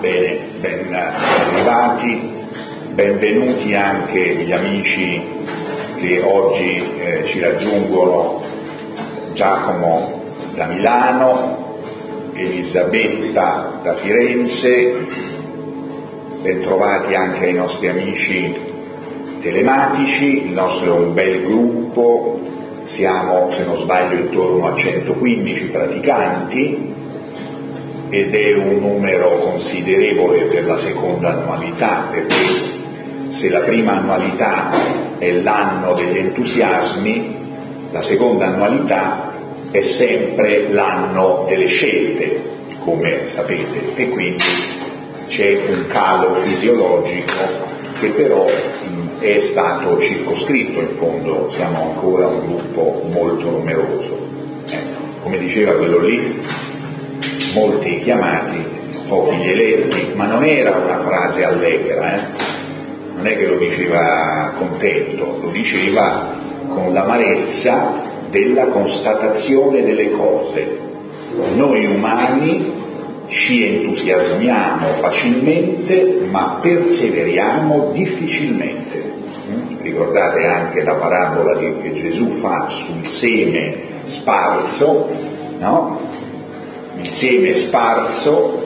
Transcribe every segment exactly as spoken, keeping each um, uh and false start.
Bene, ben arrivati, benvenuti anche gli amici che oggi eh, ci raggiungono, Giacomo da Milano, Elisabetta da Firenze, bentrovati anche ai nostri amici telematici. Il nostro è un bel gruppo, siamo, se non sbaglio, intorno a centoquindici praticanti, ed è un numero considerevole per la seconda annualità, perché se la prima annualità è l'anno degli entusiasmi, la seconda annualità è sempre l'anno delle scelte, come sapete, e quindi c'è un calo fisiologico che però è stato circoscritto. In fondo siamo ancora un gruppo molto numeroso. Ecco, come diceva quello lì, molti chiamati, pochi gli eletti, ma non era una frase allegra, eh? Non è che lo diceva contento, lo diceva con l'amarezza della constatazione delle cose. Noi umani ci entusiasmiamo facilmente, ma perseveriamo difficilmente. Ricordate anche la parabola che Gesù fa sul seme sparso, no? Il seme sparso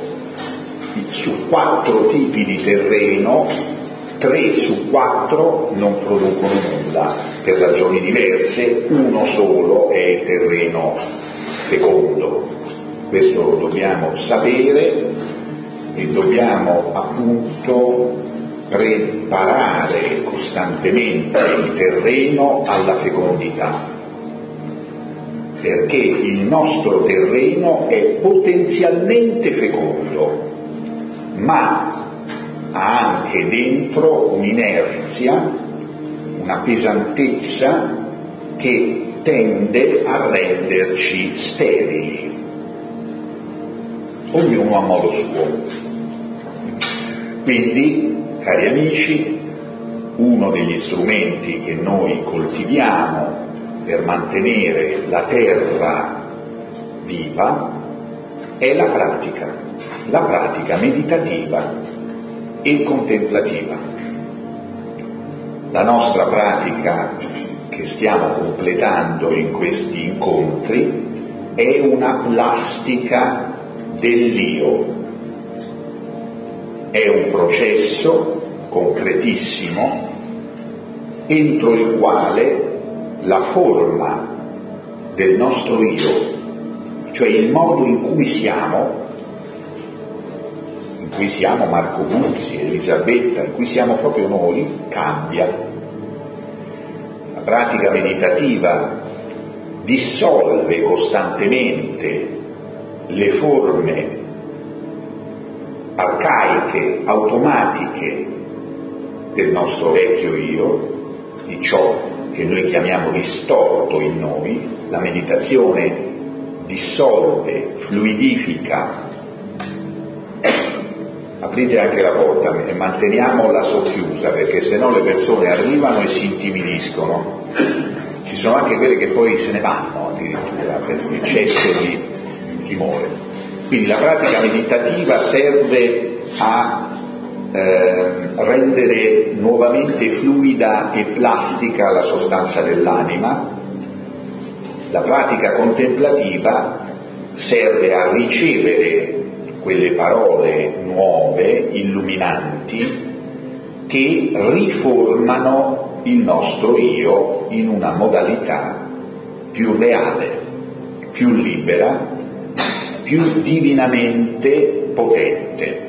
su quattro tipi di terreno, tre su quattro non producono nulla per ragioni diverse, uno solo è il terreno fecondo. Questo lo dobbiamo sapere e dobbiamo appunto preparare costantemente il terreno alla fecondità, perché il nostro terreno è potenzialmente fecondo, ma ha anche dentro un'inerzia, una pesantezza che tende a renderci sterili, ognuno a modo suo. Quindi, cari amici, uno degli strumenti che noi coltiviamo per mantenere la terra viva è la pratica, la pratica meditativa e contemplativa. La nostra pratica che stiamo completando in questi incontri è una plastica dell'io, è un processo concretissimo entro il quale la forma del nostro io, cioè il modo in cui siamo, in cui siamo Marco Guzzi, Elisabetta, in cui siamo proprio noi, cambia. La pratica meditativa dissolve costantemente le forme arcaiche, automatiche del nostro vecchio io, di ciò che noi chiamiamo distorto in noi. La meditazione dissolve, fluidifica. Aprite anche la porta e manteniamola socchiusa, perché sennò le persone arrivano e si intimidiscono. Ci sono anche quelle che poi se ne vanno addirittura per eccesso di timore. Quindi la pratica meditativa serve a Eh, rendere nuovamente fluida e plastica la sostanza dell'anima. La pratica contemplativa serve a ricevere quelle parole nuove, illuminanti, che riformano il nostro io in una modalità più reale, più libera, più divinamente potente.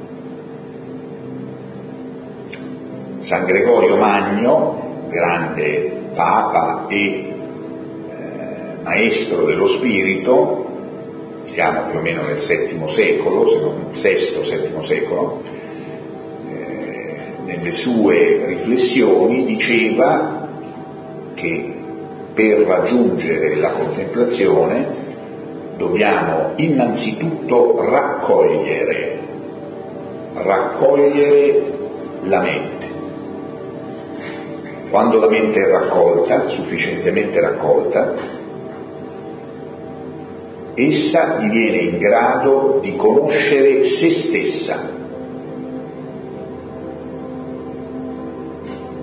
San Gregorio Magno, grande Papa e eh, maestro dello spirito, siamo più o meno nel settimo secolo, se non sesto, settimo secolo, eh, nelle sue riflessioni diceva che per raggiungere la contemplazione dobbiamo innanzitutto raccogliere, raccogliere la mente. Quando la mente è raccolta, sufficientemente raccolta, essa diviene in grado di conoscere se stessa,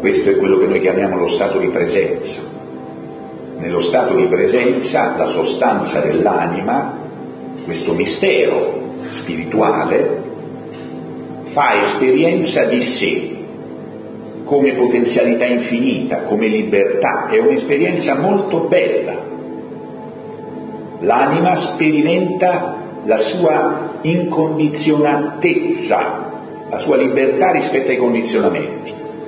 Questo è quello che noi chiamiamo lo stato di presenza. Nello stato di presenza la sostanza dell'anima, questo mistero spirituale, fa esperienza di sé come potenzialità infinita, come libertà. È un'esperienza molto bella. L'anima sperimenta la sua incondizionatezza, la sua libertà rispetto ai condizionamenti.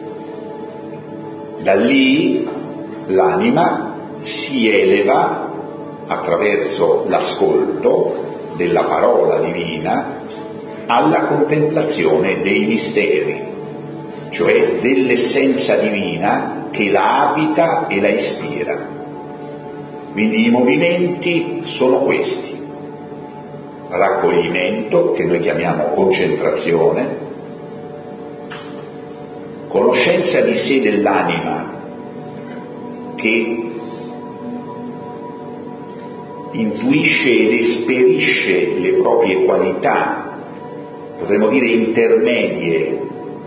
Da lì l'anima si eleva attraverso l'ascolto della parola divina alla contemplazione dei misteri, cioè dell'essenza divina che la abita e la ispira. Quindi i movimenti sono questi: raccoglimento, che noi chiamiamo concentrazione, conoscenza di sé dell'anima che intuisce ed esperisce le proprie qualità, potremmo dire intermedie,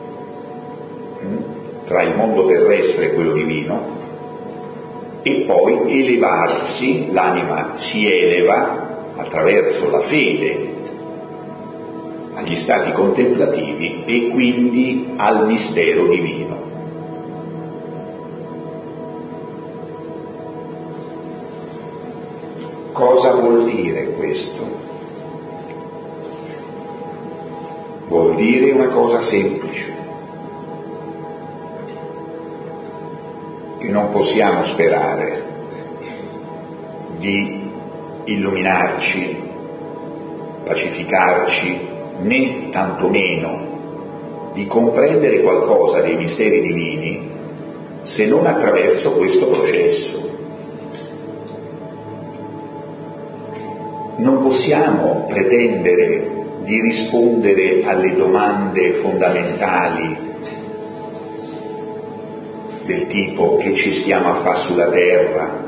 tra il mondo terrestre e quello divino, e poi elevarsi, l'anima si eleva attraverso la fede agli stati contemplativi e quindi al mistero divino. Cosa vuol dire questo? Vuol dire una cosa semplice, che non possiamo sperare di illuminarci, pacificarci, né tantomeno di comprendere qualcosa dei misteri divini se non attraverso questo processo. Non possiamo pretendere di rispondere alle domande fondamentali del tipo: che ci stiamo a fare sulla terra?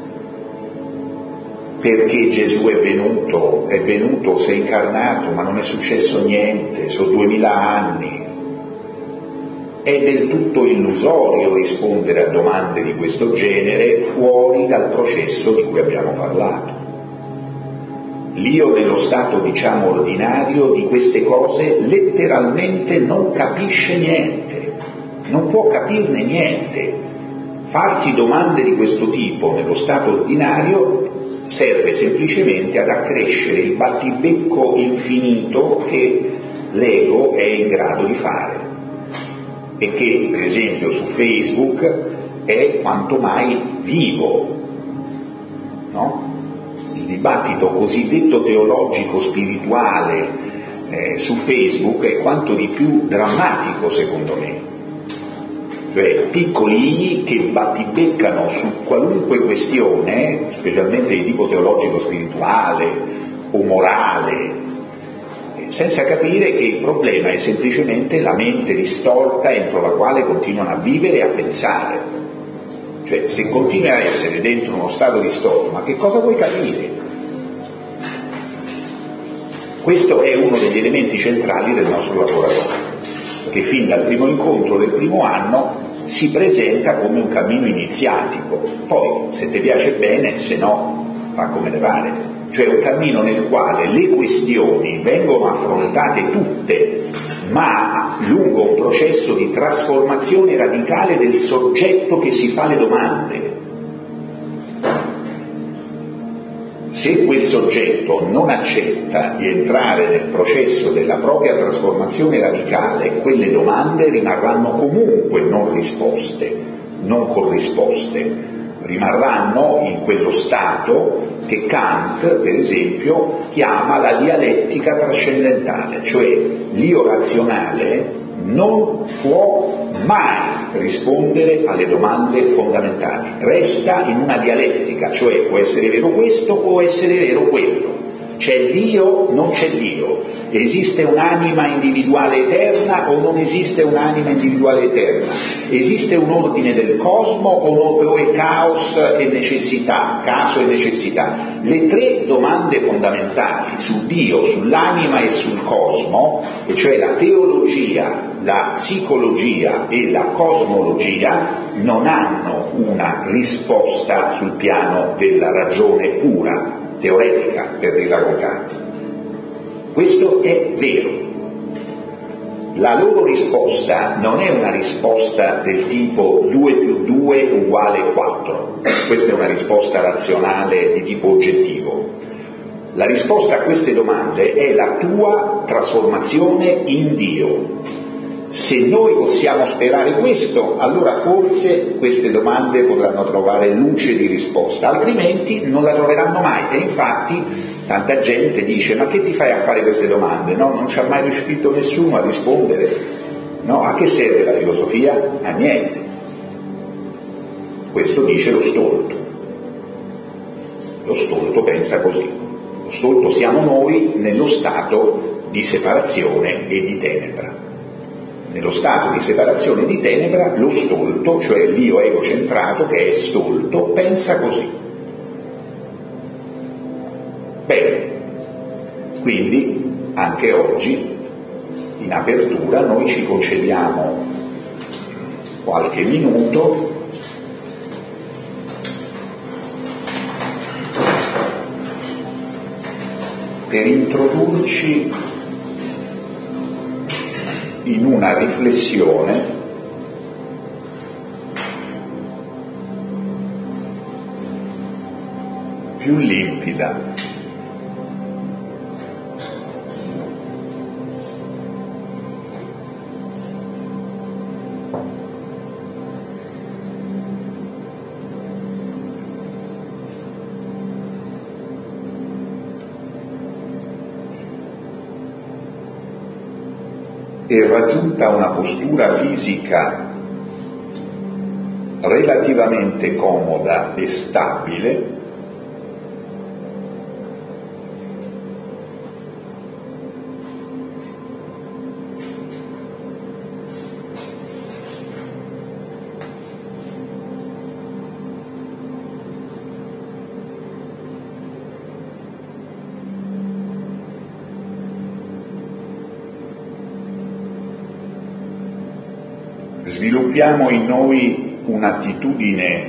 Perché Gesù è venuto? È venuto, si è incarnato, ma non è successo niente, sono duemila anni. È del tutto illusorio rispondere a domande di questo genere fuori dal processo di cui abbiamo parlato. L'io nello stato, diciamo, ordinario di queste cose letteralmente non capisce niente, non può capirne niente. Farsi domande di questo tipo nello stato ordinario serve semplicemente ad accrescere il battibecco infinito che l'ego è in grado di fare e che, per esempio, su Facebook è quanto mai vivo, no? Il dibattito cosiddetto teologico spirituale eh, su Facebook è quanto di più drammatico, secondo me. Cioè piccoli i che battibeccano su qualunque questione, specialmente di tipo teologico spirituale o morale, senza capire che il problema è semplicemente la mente distorta entro la quale continuano a vivere e a pensare. Cioè, se continui a essere dentro uno stato distorto, ma che cosa vuoi capire? Questo è uno degli elementi centrali del nostro laboratorio, che fin dal primo incontro del primo anno si presenta come un cammino iniziatico. Poi, se ti piace bene, se no, fa come le pare. Cioè un cammino nel quale le questioni vengono affrontate tutte, ma lungo un processo di trasformazione radicale del soggetto che si fa le domande. Se quel soggetto non accetta di entrare nel processo della propria trasformazione radicale, quelle domande rimarranno comunque non risposte, non corrisposte, rimarranno in quello stato che Kant, per esempio, chiama la dialettica trascendentale, cioè l'io razionale non può mai rispondere alle domande fondamentali, resta in una dialettica, cioè può essere vero questo o essere vero quello, C'è Dio, non c'è Dio. Esiste un'anima individuale eterna o non esiste un'anima individuale eterna? Esiste un ordine del cosmo o è caos e necessità, caso e necessità? Le tre domande fondamentali su Dio, sull'anima e sul cosmo, e cioè la teologia, la psicologia e la cosmologia, non hanno una risposta sul piano della ragione pura, teoretica, per dirla con Kant. Questo è vero. La loro risposta non è una risposta del tipo due più due uguale quattro. Questa è una risposta razionale di tipo oggettivo. La risposta a queste domande è la tua trasformazione in Dio. Se noi possiamo sperare questo, allora forse queste domande potranno trovare luce di risposta, altrimenti non la troveranno mai. E infatti tanta gente dice: ma che ti fai a fare queste domande? No, non ci ha mai riuscito nessuno a rispondere. No, a che serve la filosofia? A niente. Questo dice lo stolto. Lo stolto pensa così. Lo stolto siamo noi nello stato di separazione e di tenebra. Nello stato di separazione e di tenebra, lo stolto, cioè l'io egocentrato che è stolto, pensa così. Bene, quindi anche oggi, in apertura, noi ci concediamo qualche minuto per introdurci in una riflessione più limpida. E raggiunta una postura fisica relativamente comoda e stabile, sviluppiamo in noi un'attitudine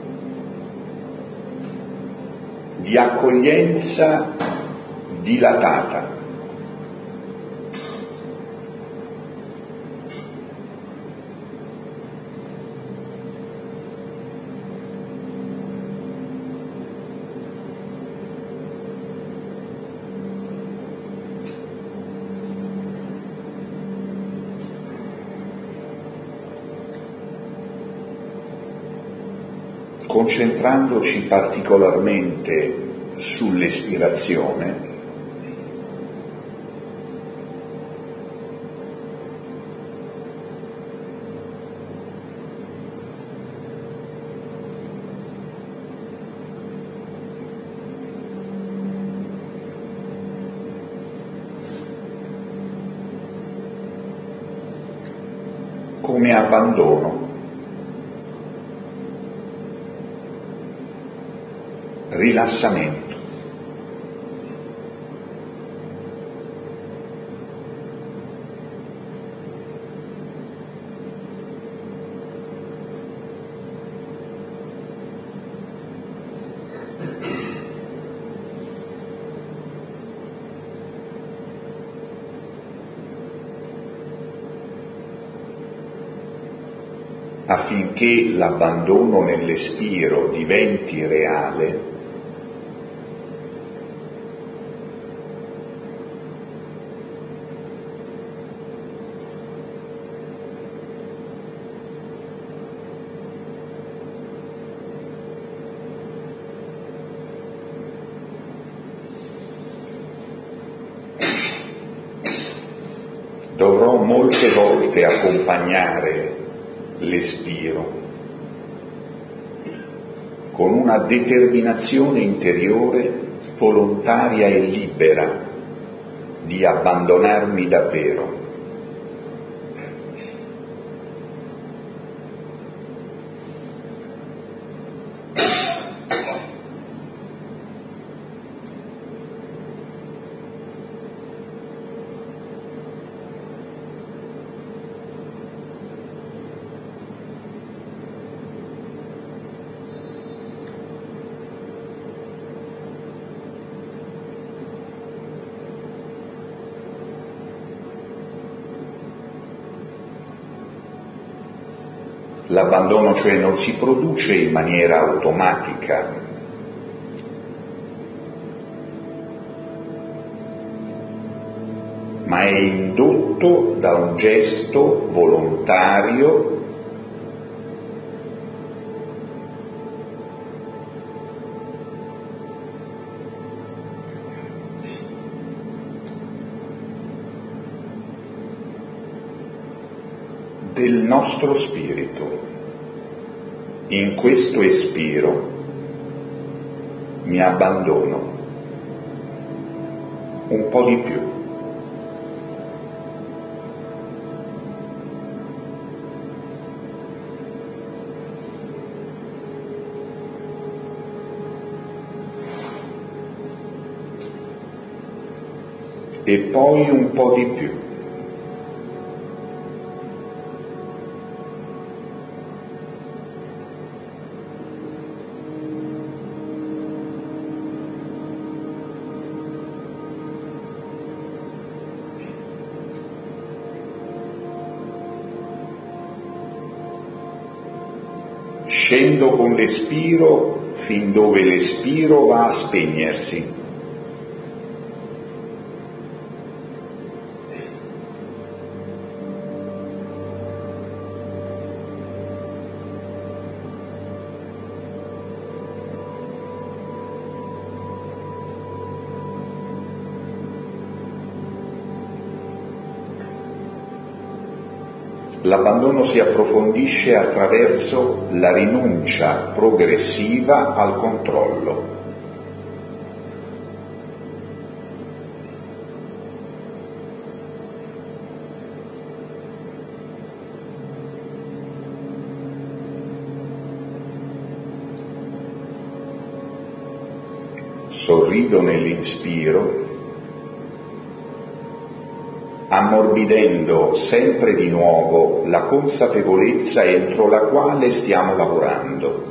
di accoglienza dilatata. Concentrandoci particolarmente sull'espirazione, come abbandono, rilassamento. Affinché l'abbandono nell'espiro diventi reale, dovrò molte volte accompagnare l'espiro con una determinazione interiore volontaria e libera di abbandonarmi davvero. L'abbandono cioè non si produce in maniera automatica, ma è indotto da un gesto volontario del nostro spirito. In questo espiro mi abbandono un po' di più. E poi un po' di più. Scendo con l'espiro fin dove l'espiro va a spegnersi. L'abbandono si approfondisce attraverso la rinuncia progressiva al controllo. Sorrido nell'inspiro, ammorbidendo sempre di nuovo la consapevolezza entro la quale stiamo lavorando.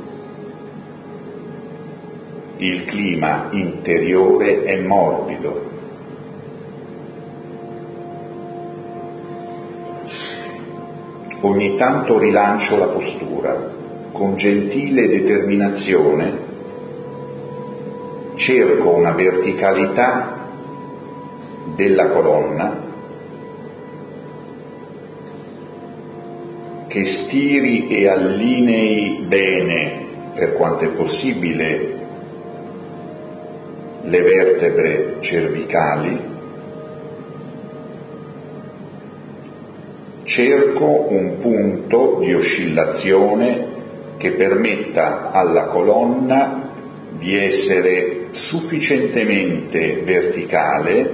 Il clima interiore è morbido. Ogni tanto rilancio la postura, con gentile determinazione cerco una verticalità della colonna che stiri e allinei bene, per quanto è possibile, le vertebre cervicali. Cerco un punto di oscillazione che permetta alla colonna di essere sufficientemente verticale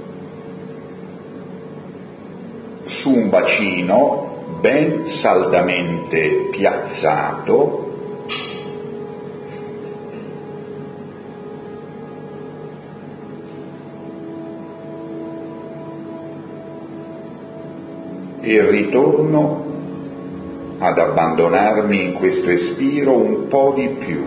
su un bacino ben saldamente piazzato e ritorno ad abbandonarmi in questo espiro un po' di più.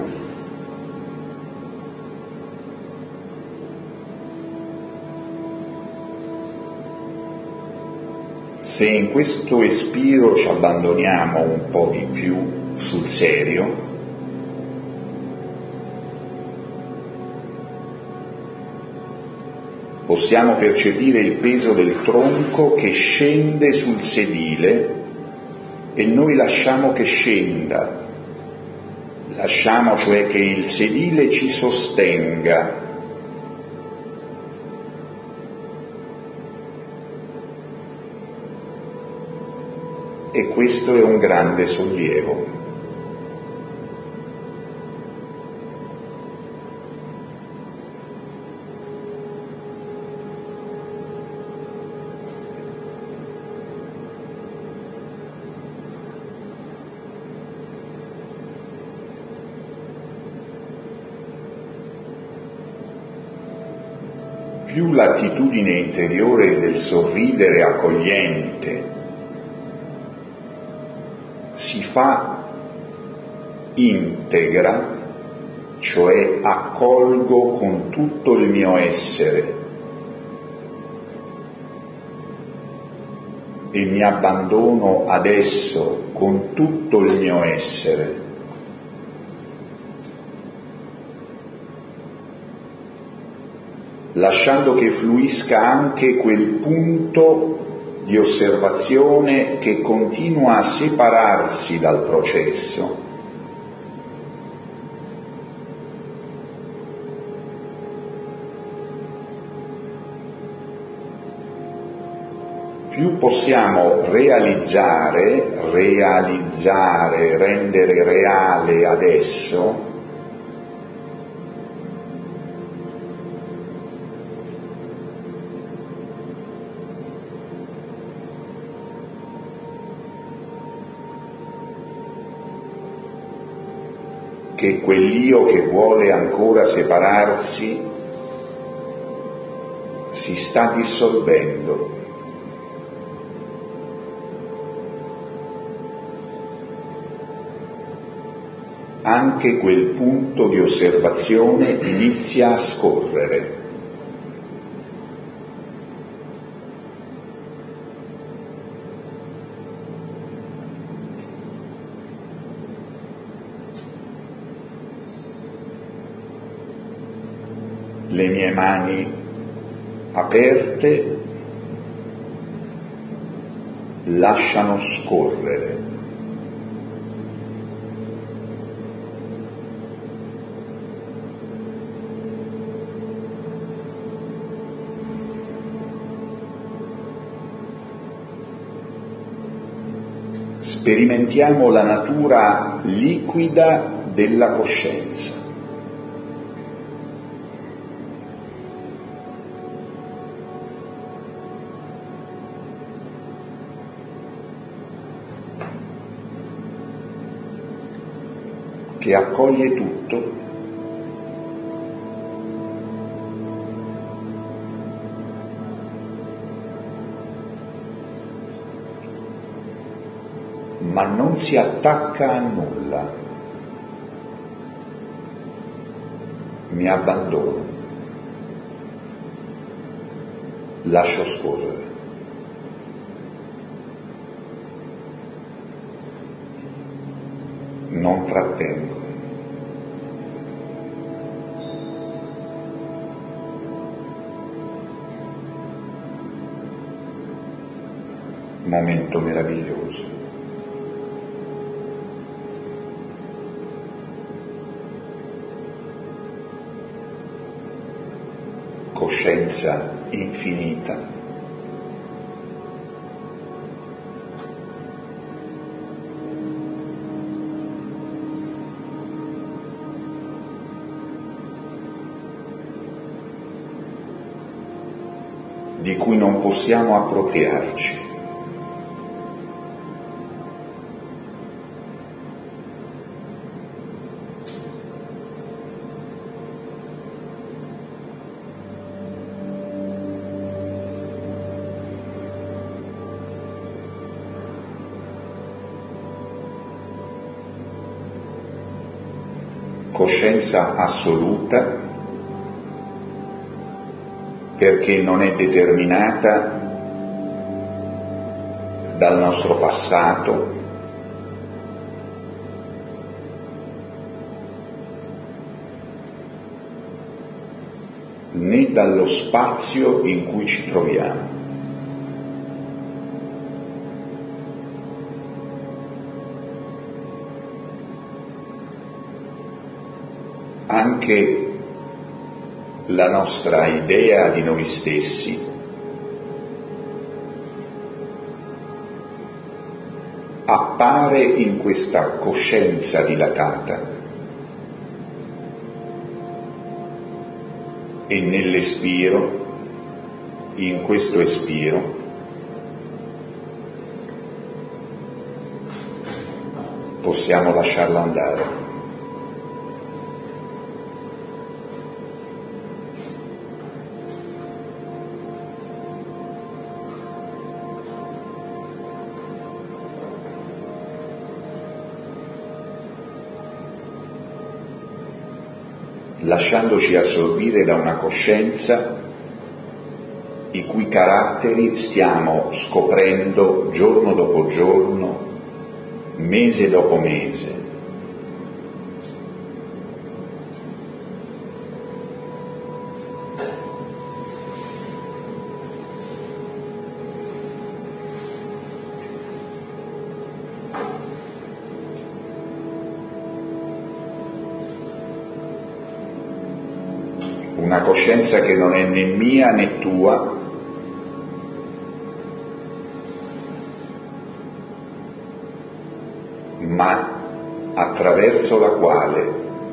Se in questo espiro ci abbandoniamo un po' di più sul serio, possiamo percepire il peso del tronco che scende sul sedile e noi lasciamo che scenda, lasciamo cioè che il sedile ci sostenga. E questo è un grande sollievo. più l'attitudine interiore del sorridere accogliente si fa integra, cioè accolgo con tutto il mio essere e mi abbandono ad esso con tutto il mio essere, lasciando che fluisca anche quel punto di osservazione che continua a separarsi dal processo, più possiamo realizzare, realizzare, rendere reale adesso che quell'io che vuole ancora separarsi si sta dissolvendo. Anche quel punto di osservazione inizia a scorrere. Le mie mani aperte lasciano scorrere. Sperimentiamo la natura liquida della coscienza. Che accoglie tutto, ma non si attacca a nulla. Mi abbandono, lascio scorrere. Non trattengo. Momento meraviglioso. Coscienza infinita. Di cui non possiamo appropriarci. Coscienza assoluta, perché non è determinata dal nostro passato, né dallo spazio in cui ci troviamo. Anche la nostra idea di noi stessi appare in questa coscienza dilatata e nell'espiro, in questo espiro, possiamo lasciarla andare. lasciandoci assorbire da una coscienza i cui caratteri stiamo scoprendo giorno dopo giorno, mese dopo mese. Una coscienza che non è né mia né tua, ma attraverso la quale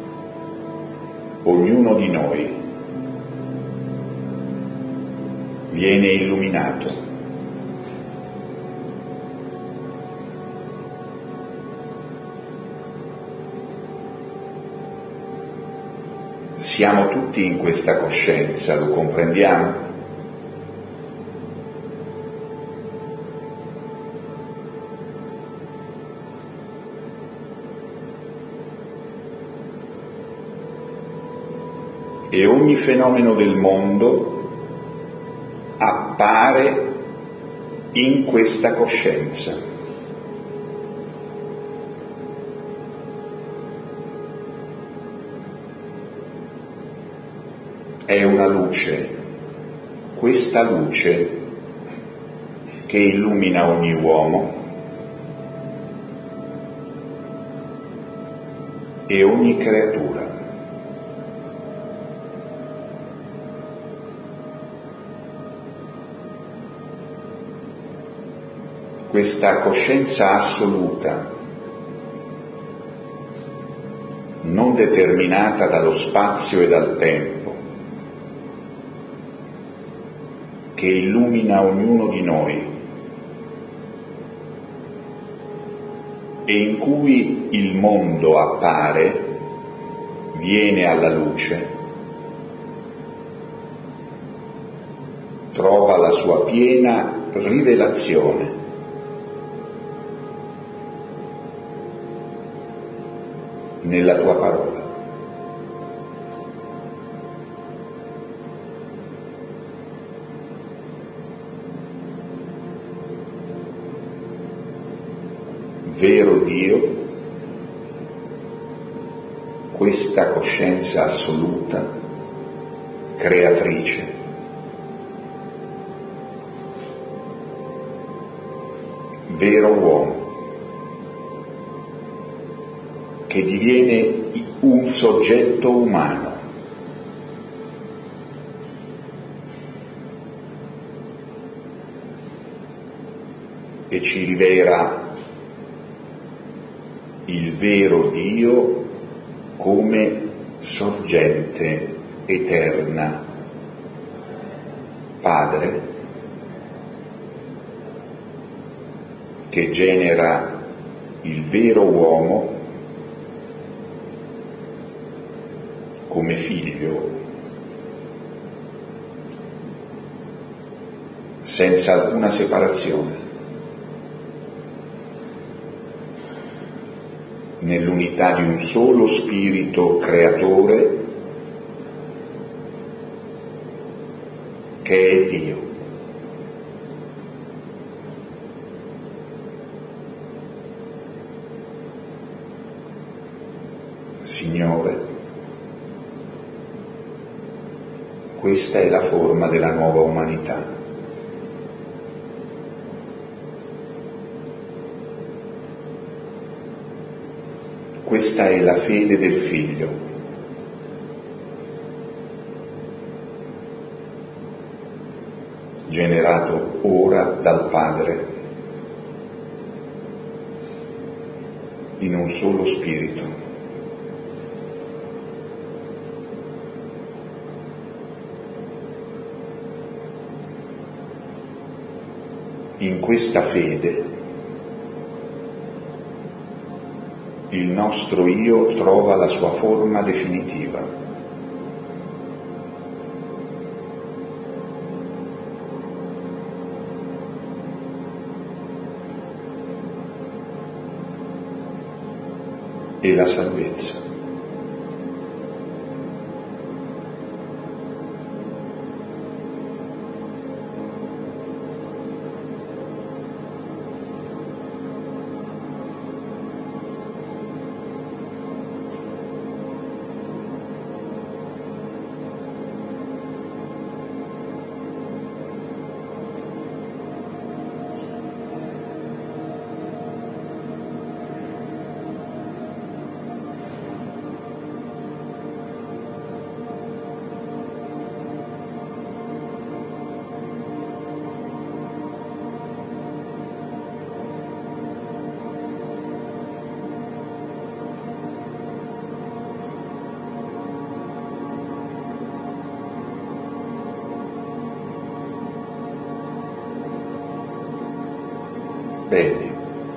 ognuno di noi viene illuminato. Siamo tutti in questa coscienza, lo comprendiamo? E ogni fenomeno del mondo appare in questa coscienza. È una luce, questa luce che illumina ogni uomo e ogni creatura. Questa coscienza assoluta, non determinata dallo spazio e dal tempo, che illumina ognuno di noi e in cui il mondo appare, viene alla luce, trova la sua piena rivelazione. Nella tua parola. Vero Dio, questa coscienza assoluta, creatrice, vero uomo, che diviene un soggetto umano, e ci rivela il vero Dio come sorgente eterna, Padre, che genera il vero uomo come figlio, senza alcuna separazione, nell'unità di un solo spirito creatore che è Dio. Signore, questa è la forma della nuova umanità. Questa è la fede del Figlio. Generato ora dal Padre in un solo spirito. In questa fede il nostro io trova la sua forma definitiva. E la salvezza. Bene,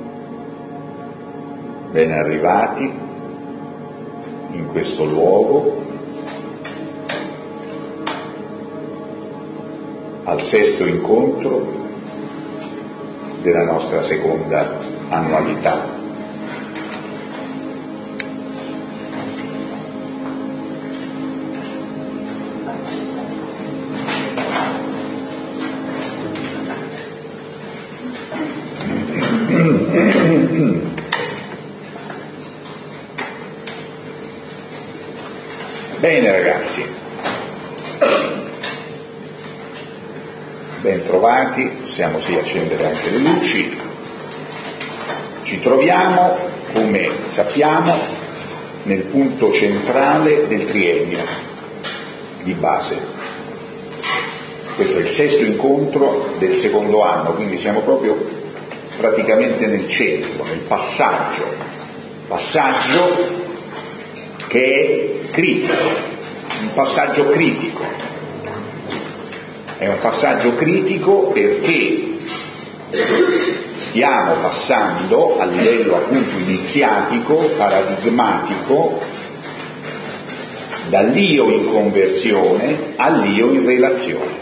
ben arrivati in questo luogo, al sesto incontro della nostra seconda annualità. Bene ragazzi, ben trovati, possiamo sì accendere anche le luci. Ci troviamo, come sappiamo, nel punto centrale del triennio di base. Questo è il sesto incontro del secondo anno, quindi siamo proprio praticamente nel centro, nel passaggio, passaggio che è critico, un passaggio critico. È un passaggio critico perché stiamo passando a livello appunto iniziatico, paradigmatico, dall'io in conversione all'io in relazione.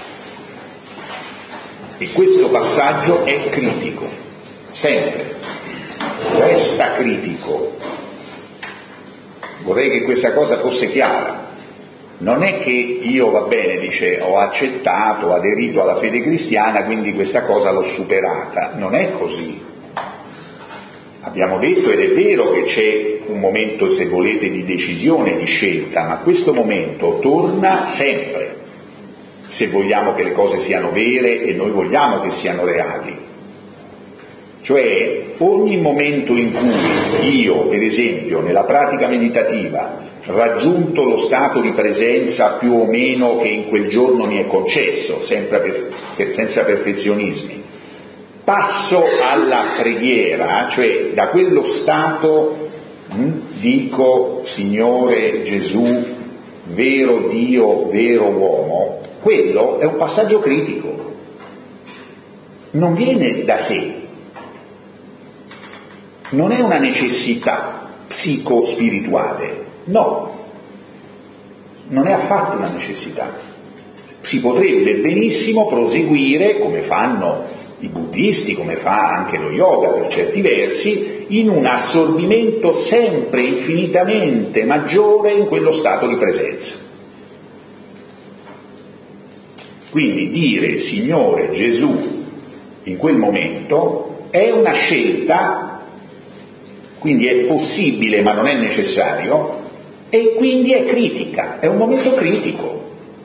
E questo passaggio è critico, sempre, resta critico. Vorrei che questa cosa fosse chiara. Non è che io, va bene, dice, ho accettato, ho aderito alla fede cristiana, quindi questa cosa l'ho superata. Non è così. Abbiamo detto, ed è vero, che c'è un momento, se volete, di decisione, di scelta, ma questo momento torna sempre, se vogliamo che le cose siano vere e noi vogliamo che siano reali. Cioè, ogni momento in cui io, per esempio, nella pratica meditativa, raggiunto lo stato di presenza più o meno che in quel giorno mi è concesso, sempre per, per, senza perfezionismi, passo alla preghiera, cioè da quello stato mh, dico Signore Gesù, vero Dio, vero uomo, quello è un passaggio critico, non viene da sé, non è una necessità psico-spirituale. No, non è affatto una necessità. Si potrebbe benissimo proseguire, come fanno i buddisti, come fa anche lo yoga per certi versi, in un assorbimento sempre infinitamente maggiore in quello stato di presenza. Quindi dire Signore Gesù in quel momento è una scelta, quindi è possibile ma non è necessario, e quindi è critica, è un momento critico.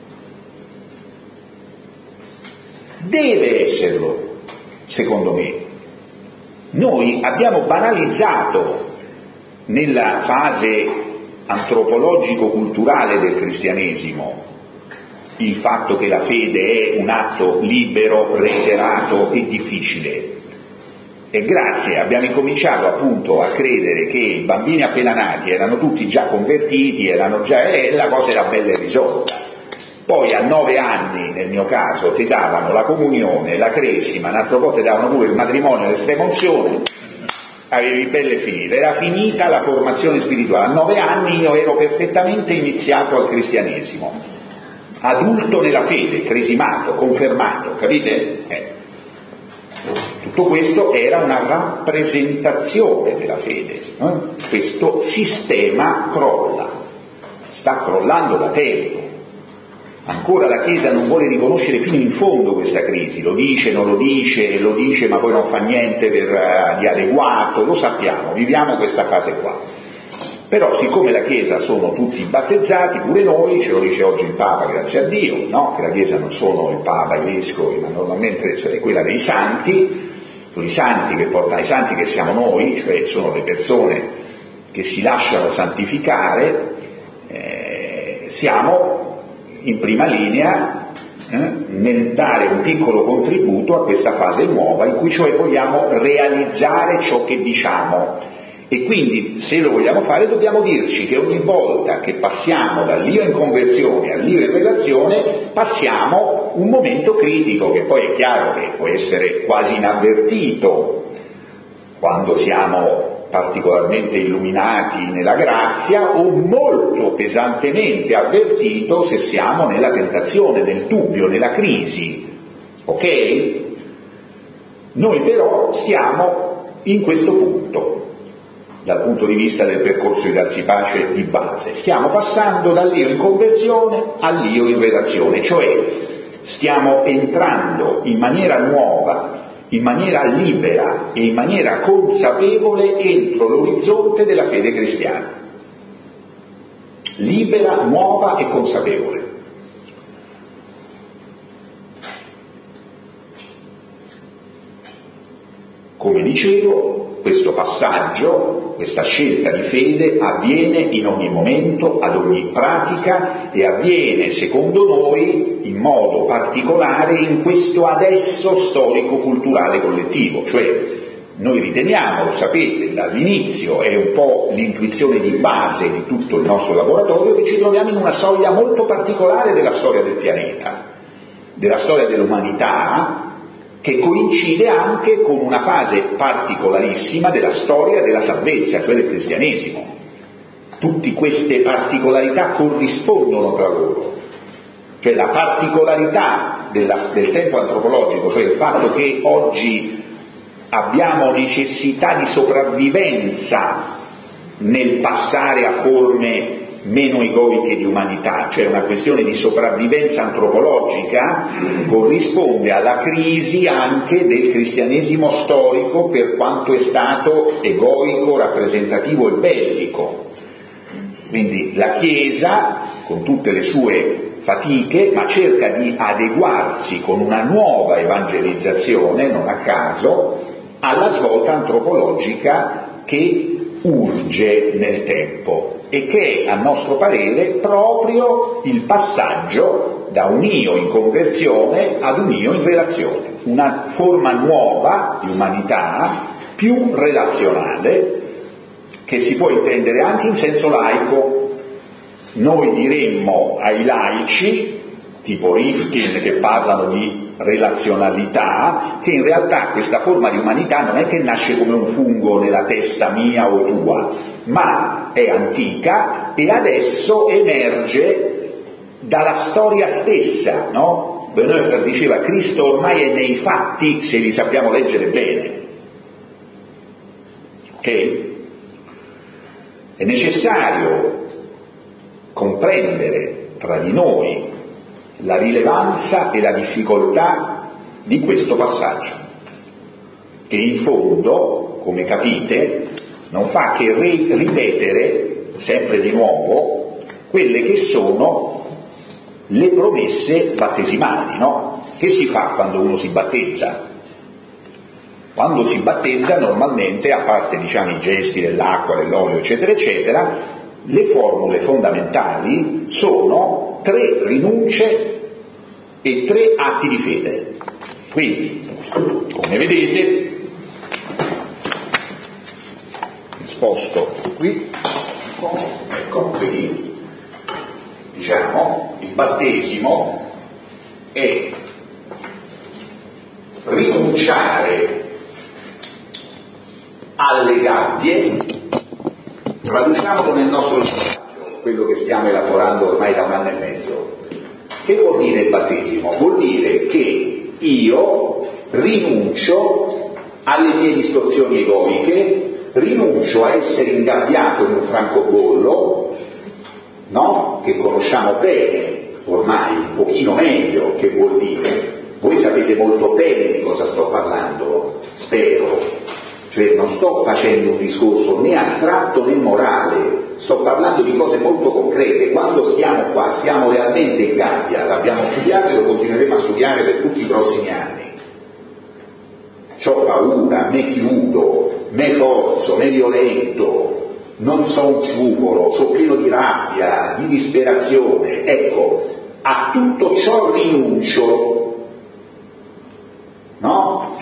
Deve esserlo, secondo me. Noi abbiamo banalizzato nella fase antropologico-culturale del cristianesimo il fatto che la fede è un atto libero, reiterato e difficile. E grazie, abbiamo incominciato appunto a credere che i bambini appena nati erano tutti già convertiti, erano già, e la cosa era bella e risolta. Poi a nove anni, nel mio caso, ti davano la comunione, la cresima, un altro po' ti davano pure il matrimonio, l'estrema unzione, avevi belle finite, era finita la formazione spirituale. A nove anni io ero perfettamente iniziato al cristianesimo, adulto nella fede, cresimato, confermato, capite? Eh. Tutto questo era una rappresentazione della fede, no? Questo sistema crolla, sta crollando da tempo. Ancora la Chiesa non vuole riconoscere fino in fondo questa crisi, lo dice, non lo dice, lo dice ma poi non fa niente per, uh, di adeguato, lo sappiamo, viviamo questa fase qua. Però siccome la Chiesa sono tutti battezzati, pure noi, ce lo dice oggi il Papa, grazie a Dio, no? Che la Chiesa non sono il Papa, i vescovi, ma normalmente è quella dei santi, sono i santi che portano, i santi che siamo noi, cioè sono le persone che si lasciano santificare, eh, siamo in prima linea eh, nel dare un piccolo contributo a questa fase nuova in cui cioè vogliamo realizzare ciò che diciamo. E quindi, se lo vogliamo fare, dobbiamo dirci che ogni volta che passiamo dall'io in conversione all'io in relazione, passiamo un momento critico, che poi è chiaro che può essere quasi inavvertito quando siamo particolarmente illuminati nella grazia, o molto pesantemente avvertito se siamo nella tentazione, nel dubbio, nella crisi. Ok? Noi però stiamo in questo punto, dal punto di vista del percorso di darsi pace di base. Stiamo passando dall'io in conversione all'io in relazione, cioè stiamo entrando in maniera nuova, in maniera libera e in maniera consapevole entro l'orizzonte della fede cristiana. Libera, nuova e consapevole. Come dicevo, questo passaggio, questa scelta di fede avviene in ogni momento, ad ogni pratica, e avviene, secondo noi, in modo particolare in questo adesso storico-culturale collettivo. Cioè, noi riteniamo, lo sapete, dall'inizio, è un po' l'intuizione di base di tutto il nostro laboratorio, che ci troviamo in una soglia molto particolare della storia del pianeta, della storia dell'umanità, che coincide anche con una fase particolarissima della storia della salvezza, cioè del cristianesimo. Tutte queste particolarità corrispondono tra loro. Cioè la particolarità della, del tempo antropologico, cioè il fatto che oggi abbiamo necessità di sopravvivenza nel passare a forme meno egoiche di umanità, cioè una questione di sopravvivenza antropologica, corrisponde alla crisi anche del cristianesimo storico per quanto è stato egoico, rappresentativo e bellico. Quindi la Chiesa, con tutte le sue fatiche, ma cerca di adeguarsi con una nuova evangelizzazione, non a caso, alla svolta antropologica che urge nel tempo e che è, a nostro parere, proprio il passaggio da un io in conversione ad un io in relazione, una forma nuova di umanità più relazionale, che si può intendere anche in senso laico. Noi diremmo ai laici, tipo Rifkin, che parlano di relazionalità, che in realtà questa forma di umanità non è che nasce come un fungo nella testa mia o tua, ma è antica e adesso emerge dalla storia stessa, no? Bonhoeffer diceva: Cristo ormai è nei fatti, se li sappiamo leggere bene. Ok? È necessario comprendere tra di noi la rilevanza e la difficoltà di questo passaggio, che in fondo, come capite, non fa che ri- ripetere sempre di nuovo quelle che sono le promesse battesimali, no? Che si fa quando uno si battezza? Quando si battezza normalmente, a parte diciamo i gesti dell'acqua, dell'olio, eccetera, eccetera, le formule fondamentali sono tre rinunce e tre atti di fede. Quindi, come vedete, mi sposto qui, ecco, quindi diciamo il battesimo è rinunciare alle gabbie. Traduciamolo nel nostro linguaggio, quello che stiamo elaborando ormai da un anno e mezzo. Che vuol dire il battesimo? Vuol dire che io rinuncio alle mie distorsioni egoiche, rinuncio a essere ingabbiato in un francobollo, no? Che conosciamo bene, ormai un pochino meglio che vuol dire. Voi sapete molto bene di cosa sto parlando, spero. Cioè non sto facendo un discorso né astratto né morale, sto parlando di cose molto concrete. Quando stiamo qua siamo realmente in gabbia, l'abbiamo studiato e lo continueremo a studiare per tutti i prossimi anni. C'ho paura, me chiudo, me forzo, me violento, non so un ciufolo, sono pieno di rabbia, di disperazione. Ecco, a tutto ciò rinuncio, no?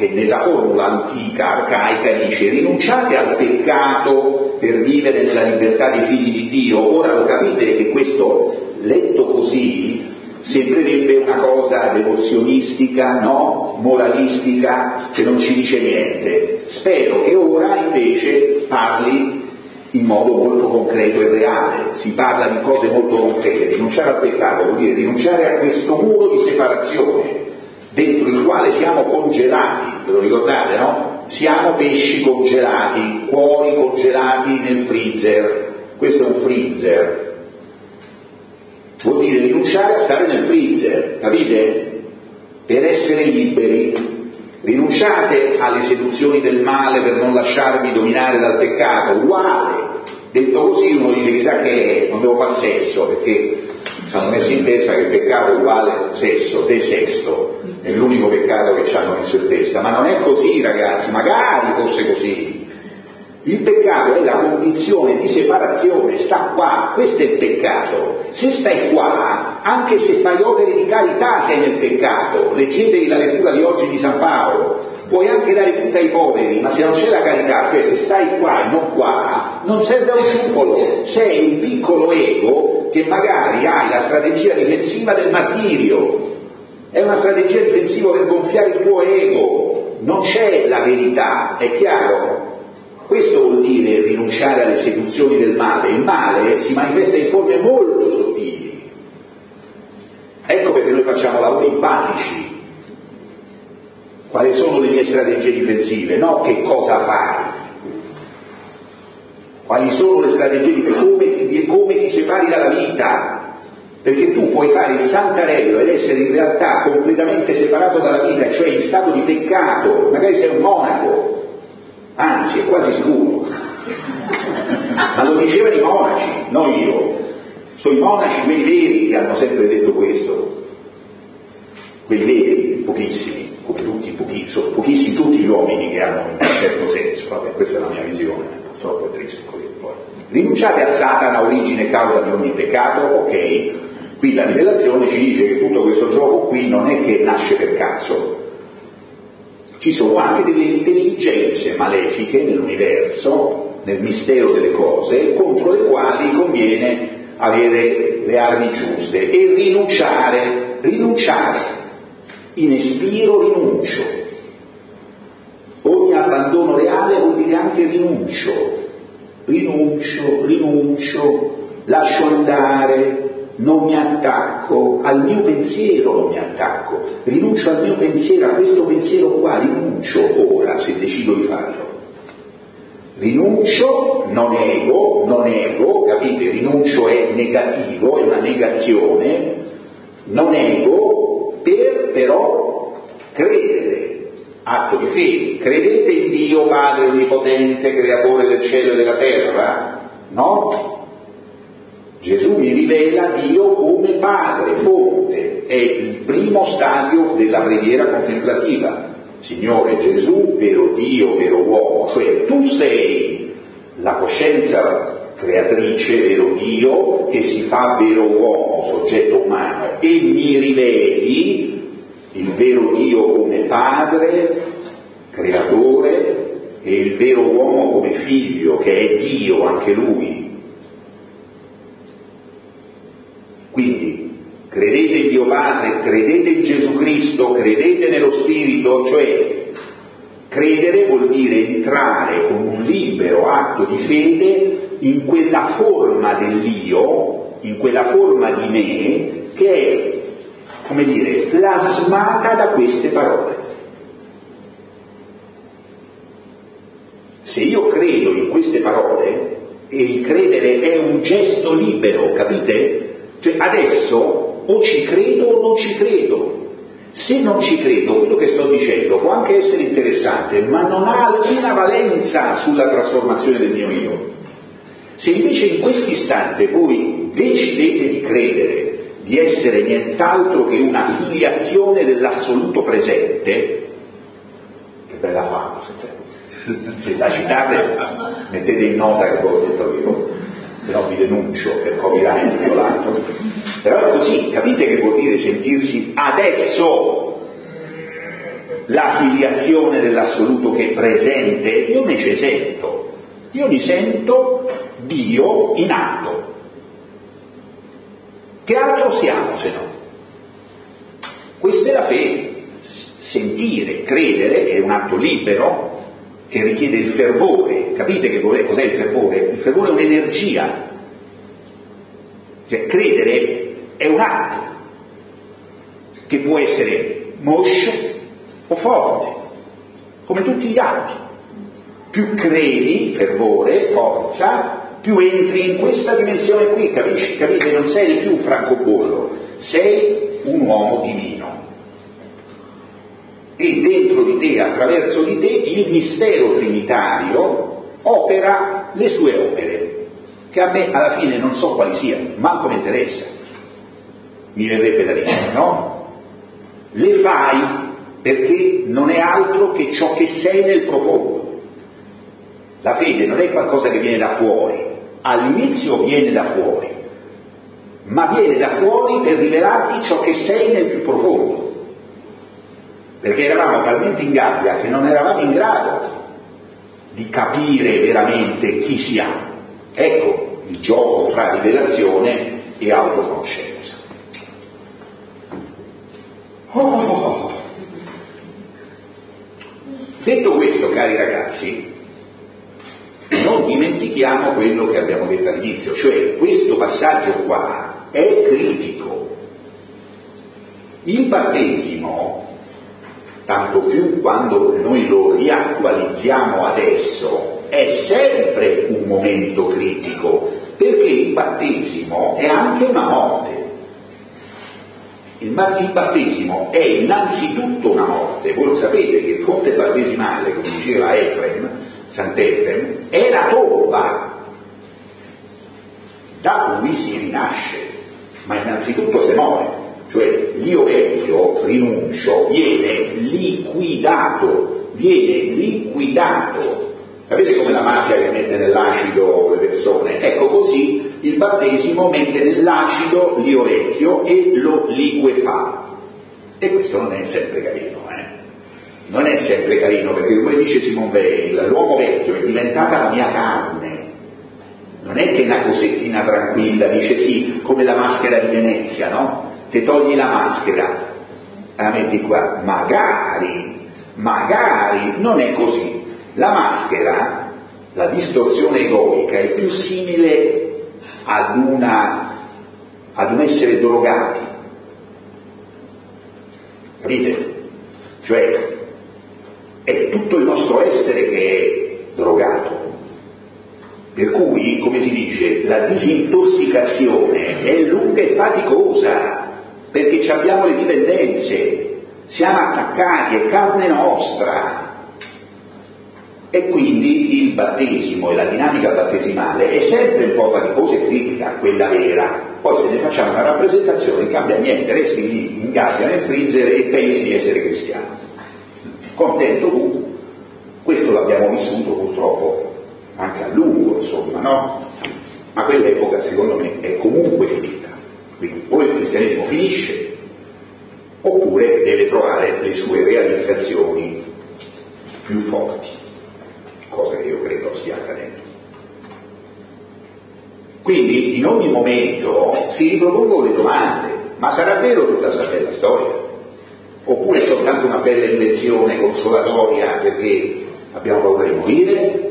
che nella formula antica, arcaica, dice rinunciate al peccato per vivere nella libertà dei figli di Dio. Ora lo capite che questo, letto così, sembrerebbe una cosa devozionistica, no? Moralistica, che non ci dice niente. Spero che ora invece parli in modo molto concreto e reale, si parla di cose molto concrete. Rinunciare al peccato vuol dire rinunciare a questo muro di separazione dentro il quale siamo congelati, ve lo ricordate, no? Siamo pesci congelati, cuori congelati nel freezer. Questo è un freezer. Vuol dire rinunciare a stare nel freezer, capite? Per essere liberi. Rinunciate alle seduzioni del male per non lasciarvi dominare dal peccato. Uguale. Detto così uno dice chissà che non devo fare sesso, perché ci hanno messo in testa che il peccato è uguale sesso, desesto, è l'unico peccato che ci hanno messo in testa. Ma non è così, ragazzi, magari fosse così. Il peccato è la condizione di separazione, sta qua, questo è il peccato. Se stai qua, anche se fai opere di carità sei nel peccato. Leggetevi la lettura di oggi di San Paolo, puoi anche dare tutto ai poveri, ma se non c'è la carità, cioè se stai qua e non qua, non serve a un ciuffolo, sei un piccolo ego che magari hai la strategia difensiva del martirio, è una strategia difensiva per gonfiare il tuo ego, non c'è la verità, è chiaro? Questo vuol dire rinunciare alle seduzioni del male. Il male si manifesta in forme molto sottili. Ecco perché noi facciamo lavori basici. Quali sono le mie strategie difensive? No, che cosa fai? Quali sono le strategie di come ti, come ti separi dalla vita? Perché tu puoi fare il santarello ed essere in realtà completamente separato dalla vita, cioè in stato di peccato. Magari sei un monaco. Anzi, è quasi sicuro. Ma lo dicevano i monaci, non io. Sono i monaci, quelli veri, che hanno sempre detto questo. Quelli veri, pochissimi, come tutti, pochi, sono pochissimi tutti gli uomini che hanno in un certo senso. Vabbè, questa è la mia visione, purtroppo è triste. Poi. Rinunciate a Satana, origine e causa di ogni peccato, ok? Qui la rivelazione ci dice che tutto questo gioco qui non è che nasce per cazzo. Ci sono anche delle intelligenze malefiche nell'universo, nel mistero delle cose, contro le quali conviene avere le armi giuste e rinunciare, rinunciare. In espiro rinuncio. Ogni abbandono reale vuol dire anche rinuncio. Rinuncio, rinuncio, lascio andare. Non mi attacco, al mio pensiero non mi attacco, rinuncio al mio pensiero, a questo pensiero qua, rinuncio ora se decido di farlo. Rinuncio, non ego, non ego, capite? Rinuncio è negativo, è una negazione, non ego, per però credere, atto di fede. Credete in Dio Padre Onnipotente, Creatore del cielo e della terra? No? Gesù mi rivela Dio come Padre, fonte, è il primo stadio della preghiera contemplativa. Signore Gesù, vero Dio, vero uomo, cioè tu sei la coscienza creatrice, vero Dio, che si fa vero uomo, soggetto umano, e mi riveli il vero Dio come Padre, creatore, e il vero uomo come figlio, che è Dio anche lui. Quindi credete in Dio Padre, credete in Gesù Cristo, credete nello Spirito, cioè credere vuol dire entrare con un libero atto di fede in quella forma dell'io, in quella forma di me che è, come dire, plasmata da queste parole. Se io credo in queste parole, e il credere è un gesto libero, capite? Cioè adesso o ci credo o non ci credo. Se non ci credo, quello che sto dicendo può anche essere interessante, ma non ha alcuna valenza sulla trasformazione del mio io. Se invece in questo istante voi decidete di credere, di essere nient'altro che una filiazione dell'assoluto presente, che bella fama, se la citate mettete in nota che l'ho detto io, se no vi denuncio per copyright violato. Però è così, capite che vuol dire sentirsi adesso la filiazione dell'assoluto che è presente, io ne ci sento, io mi sento Dio in atto. Che altro siamo se no? Questa è la fede. Sentire, credere è un atto libero che richiede il fervore. Capite che cos'è il fervore? Il fervore è un'energia. Cioè, credere è un atto che può essere moscio o forte, come tutti gli atti. Più credi, fervore, forza, più entri in questa dimensione qui, capisci? Capite? Non sei più un francobollo, sei un uomo divino. E dentro di te, attraverso di te, il mistero trinitario opera le sue opere, che a me alla fine non so quali siano, manco mi interessa, mi verrebbe da dire, no? Le fai perché non è altro che ciò che sei nel profondo. La fede non è qualcosa che viene da fuori, all'inizio viene da fuori, ma viene da fuori per rivelarti ciò che sei nel più profondo. Perché eravamo talmente in gabbia che non eravamo in grado di capire veramente chi siamo. Ecco il gioco fra rivelazione e autoconoscenza. Oh. Detto questo, cari ragazzi, non dimentichiamo quello che abbiamo detto all'inizio, cioè questo passaggio qua è critico. Il battesimo, tanto più quando noi lo riattualizziamo adesso, è sempre un momento critico, perché il battesimo è anche una morte. Il, il battesimo è innanzitutto una morte. Voi lo sapete che il fonte battesimale, come diceva Efrem, Sant'Efrem, è la tomba da cui si rinasce, ma innanzitutto si muore. Cioè l'io vecchio, rinuncio, viene liquidato, viene liquidato. Sapete come la mafia che mette nell'acido le persone? Ecco, così il battesimo mette nell'acido l'io vecchio e lo liquefà. E questo non è sempre carino, eh? Non è sempre carino, perché come dice Simone Weil, l'uomo vecchio è diventata la mia carne. Non è che è una cosettina tranquilla, dice sì, come la maschera di Venezia, no? Te togli la maschera, la metti qua, magari, magari, non è così. La maschera, la distorsione egoica è più simile ad una, ad un essere drogati, capite? Cioè, è tutto il nostro essere che è drogato. Per cui, come si dice, la disintossicazione è lunga e faticosa, perché abbiamo le dipendenze, siamo attaccati, è carne nostra. E quindi il battesimo e la dinamica battesimale è sempre un po' faticosa e critica, quella vera. Poi se ne facciamo una rappresentazione non cambia niente, resti lì in gabbia nel freezer e pensi di essere cristiano. Contento tu? Questo l'abbiamo vissuto purtroppo anche a lungo, insomma, no? Ma quell'epoca, secondo me, è comunque finita. Quindi o il cristianesimo finisce, oppure deve trovare le sue realizzazioni più forti, cosa che io credo stia accadendo. Quindi in ogni momento si ripropongono le domande: ma sarà vero tutta questa bella storia? Oppure è soltanto una bella invenzione consolatoria perché abbiamo paura di morire?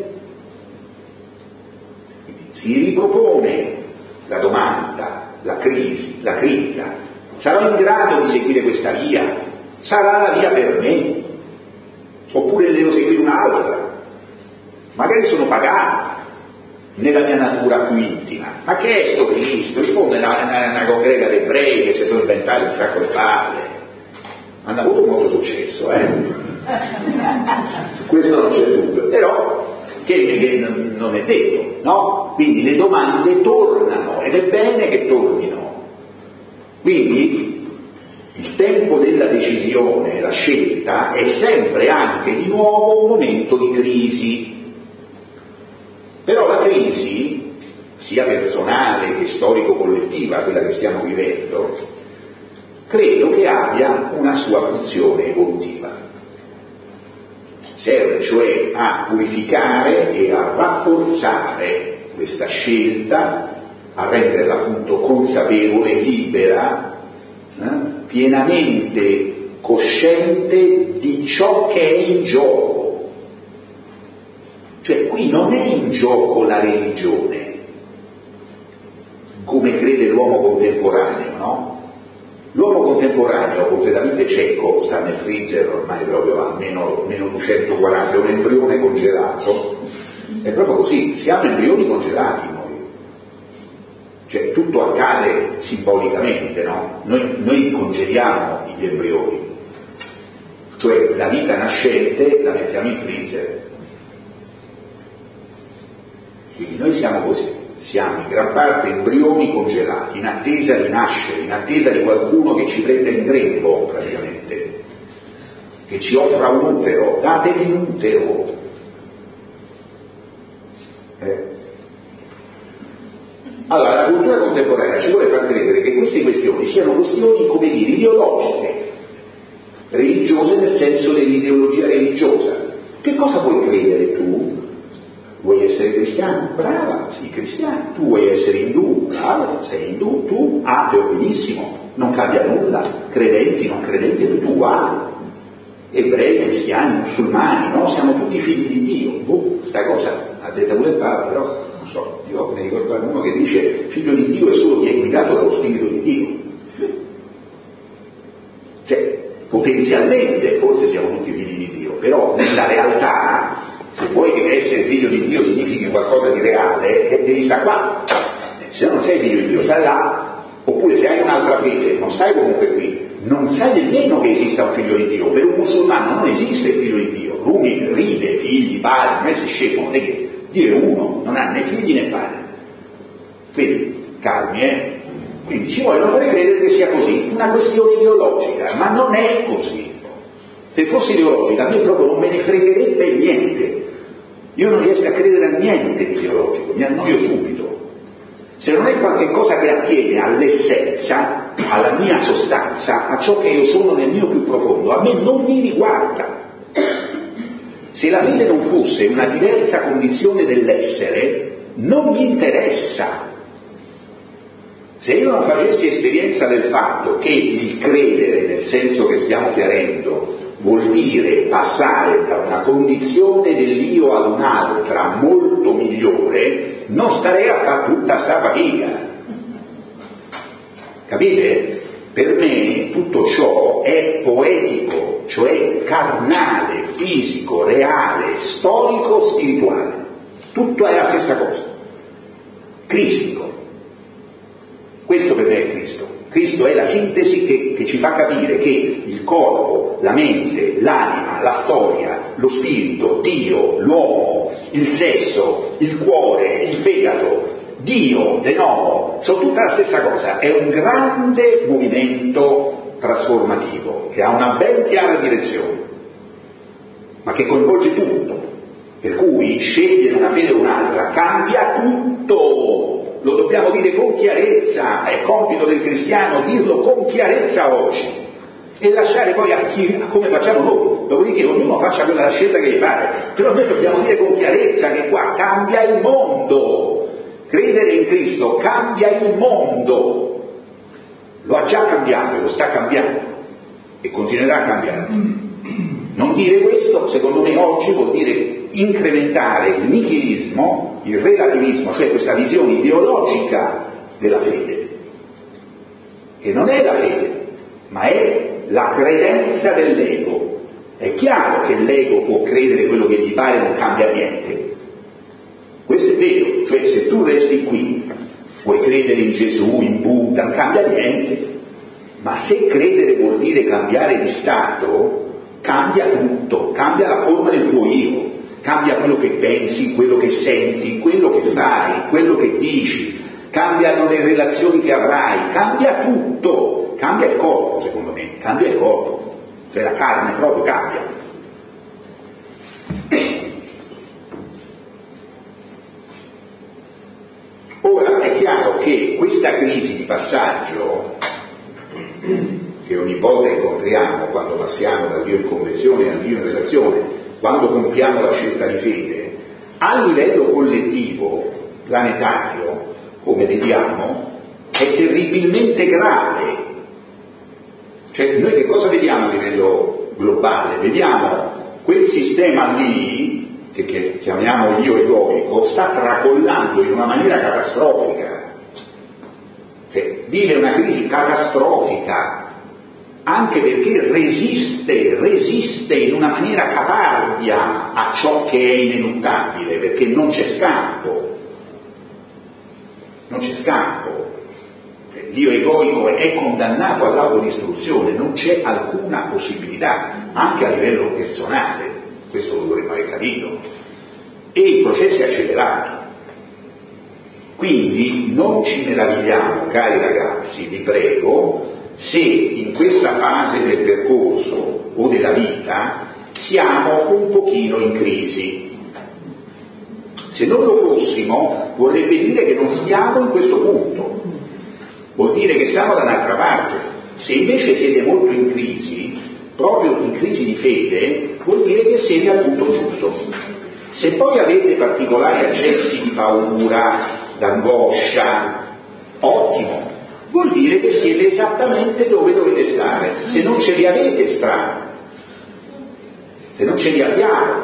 Si ripropone la domanda, la crisi, la critica. Sarò in grado di seguire questa via? Sarà la via per me? Oppure devo seguire un'altra? Magari sono pagano nella mia natura più intima. Ma che è sto Cristo? In fondo è una, una, una congrega di ebrei che si sono inventati un sacco di palle. Hanno avuto molto successo, eh? Su questo non c'è dubbio. Però che non è detto, no? Quindi le domande tornano ed è bene che tornino. Quindi il tempo della decisione, la scelta, è sempre anche di nuovo un momento di crisi. Però la crisi, sia personale che storico-collettiva, quella che stiamo vivendo, credo che abbia una sua funzione evolutiva. serve cioè a purificare e a rafforzare questa scelta, a renderla appunto consapevole, libera, eh, pienamente cosciente di ciò che è in gioco. Cioè qui non è in gioco la religione, come crede l'uomo contemporaneo, no? L'uomo contemporaneo completamente cieco, sta nel freezer ormai proprio a meno, meno duecentoquaranta, è un embrione congelato, è proprio così, siamo embrioni congelati noi. Cioè tutto accade simbolicamente, no? Noi, noi congeliamo gli embrioni, cioè la vita nascente la mettiamo in freezer. Quindi noi siamo così. Siamo in gran parte embrioni congelati, in attesa di nascere, in attesa di qualcuno che ci prenda in grembo, praticamente, che ci offra un utero, datemi un utero. Eh. Allora, la cultura contemporanea ci vuole far credere che queste questioni siano questioni, come dire, ideologiche, religiose nel senso dell'ideologia religiosa. Che cosa puoi credere tu? Vuoi essere cristiano? Brava, sii cristiano. Tu vuoi essere indù? Brava, sei indù. Tu, ateo, benissimo, non cambia nulla. Credenti, non credenti, è tutto uguale. Ebrei, cristiani, musulmani, no? Siamo tutti figli di Dio. Boh, sta cosa ha detto pure il Papa, però non so, io mi ricordo uno che dice figlio di Dio è solo chi è guidato dallo Spirito di Dio. Cioè, potenzialmente forse siamo tutti figli di Dio, però nella realtà, se vuoi che essere figlio di Dio significhi qualcosa di reale, eh, devi stare qua. Se no non sei figlio di Dio, stai là. Oppure se hai un'altra fede, non stai comunque qui. Non sai nemmeno che esista un figlio di Dio. Per un musulmano non esiste il figlio di Dio. Rumi ride, figli, padri, non è se scemo, non è che Dio è uno, non ha né figli né padri. Quindi, calmi, eh? Quindi ci vogliono fare credere che sia così, una questione ideologica, ma non è così. Se fosse ideologica, a me proprio non me ne fregherebbe niente. Io non riesco a credere a niente di ideologico, mi annoio subito. Se non è qualche cosa che attiene all'essenza, alla mia sostanza, a ciò che io sono nel mio più profondo, a me non mi riguarda. Se la fede non fosse una diversa condizione dell'essere, non mi interessa. Se io non facessi esperienza del fatto che il credere, nel senso che stiamo chiarendo, vuol dire passare da una condizione dell'io ad un'altra molto migliore, non starei a fare tutta sta fatica. Capite? Per me tutto ciò è poetico, cioè carnale, fisico, reale, storico, spirituale. Tutto è la stessa cosa. Cristico. Questo per me è Cristo. Cristo è la sintesi che, che ci fa capire che il corpo, la mente, l'anima, la storia, lo spirito, Dio, l'uomo, il sesso, il cuore, il fegato, Dio, de novo, sono tutta la stessa cosa. È un grande movimento trasformativo che ha una ben chiara direzione, ma che coinvolge tutto. Per cui scegliere una fede o un'altra cambia tutto. Lo dobbiamo dire con chiarezza, è compito del cristiano dirlo con chiarezza oggi e lasciare poi a chi, a come facciamo noi, dopodiché ognuno faccia quella scelta che gli pare, però noi dobbiamo dire con chiarezza che qua cambia il mondo, credere in Cristo cambia il mondo, lo ha già cambiato e lo sta cambiando e continuerà a cambiare. Non dire questo, secondo me oggi vuol dire incrementare il nichilismo, il relativismo, cioè questa visione ideologica della fede, che non è la fede, ma è la credenza dell'ego. È chiaro che l'ego può credere quello che gli pare, non cambia niente. Questo è vero, cioè se tu resti qui, puoi credere in Gesù, in Buddha, non cambia niente. Ma se credere vuol dire cambiare di stato, cambia tutto, cambia la forma del tuo io. Cambia quello che pensi, quello che senti, quello che fai, quello che dici, cambiano le relazioni che avrai, cambia tutto, cambia il corpo secondo me, cambia il corpo, cioè la carne proprio cambia. Ora è chiaro che questa crisi di passaggio che ogni volta incontriamo quando passiamo dal Dio in conversione al Dio in relazione, quando compiamo la scelta di fede, a livello collettivo, planetario, come vediamo, è terribilmente grave. Cioè, noi che cosa vediamo a livello globale? Vediamo quel sistema lì, che, che chiamiamo io egoico, sta tracollando in una maniera catastrofica. Cioè, vive una crisi catastrofica, anche perché resiste, resiste in una maniera capardia a ciò che è ineluttabile, perché non c'è scampo, non c'è scampo. L'io egoico è condannato all'autodistruzione, non c'è alcuna possibilità, anche a livello personale, questo lo dovremmo aver capito, e il processo è accelerato. Quindi non ci meravigliamo, cari ragazzi, vi prego, se in questa fase del percorso o della vita siamo un pochino in crisi. Se non lo fossimo, vorrebbe dire che non stiamo in questo punto, vuol dire che stiamo da un'altra parte. Se invece siete molto in crisi, proprio in crisi di fede, vuol dire che siete al punto giusto. Se poi avete particolari accessi di paura, d'angoscia, ottimo, vuol dire che siete esattamente dove dovete stare. Se non ce li avete, strano, se non ce li abbiamo.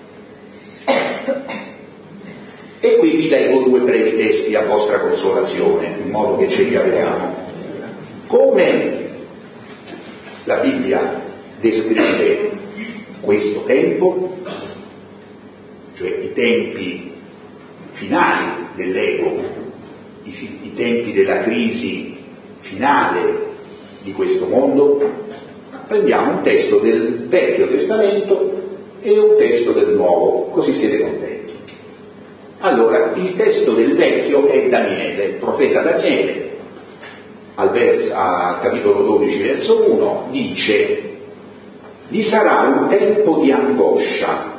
E qui vi leggo due brevi testi a vostra consolazione, in modo che ce li abbiamo. Come la Bibbia descrive questo tempo, cioè i tempi finali dell'ego, i, fi- i tempi della crisi finale di questo mondo, prendiamo un testo del Vecchio Testamento e un testo del Nuovo, così siete contenti. Allora, il testo del Vecchio è Daniele, il profeta Daniele, al, vers- al capitolo dodici, verso uno, dice: vi sarà un tempo di angoscia,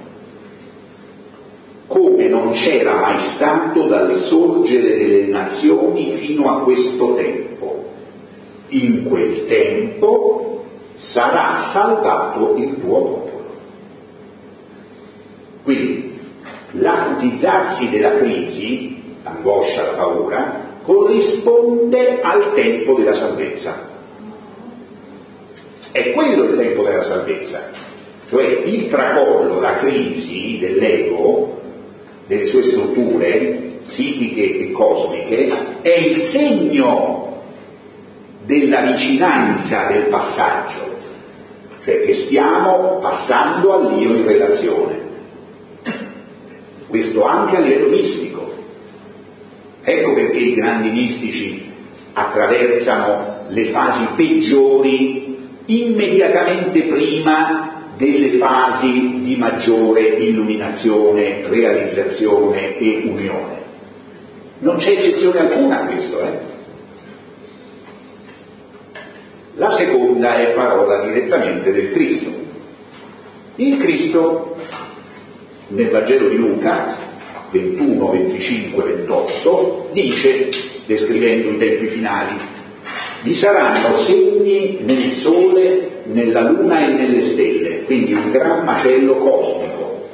come non c'era mai stato dal sorgere delle nazioni fino a questo tempo. In quel tempo sarà salvato il tuo popolo. Quindi l'acutizzarsi della crisi, l'angoscia, la paura, corrisponde al tempo della salvezza. È quello il tempo della salvezza, cioè il tracollo, la crisi dell'ego, delle sue strutture psichiche e cosmiche, è il segno della vicinanza del passaggio, cioè che stiamo passando all'io in relazione. Questo anche a livello mistico. Ecco perché i grandi mistici attraversano le fasi peggiori immediatamente prima delle fasi di maggiore illuminazione, realizzazione e unione. Non c'è eccezione alcuna a questo, eh? La seconda è parola direttamente del Cristo. Il Cristo, nel Vangelo di Luca ventuno, venticinque, ventotto, dice, descrivendo i tempi finali: vi saranno segni nel sole, nella luna e nelle stelle, quindi un gran macello cosmico,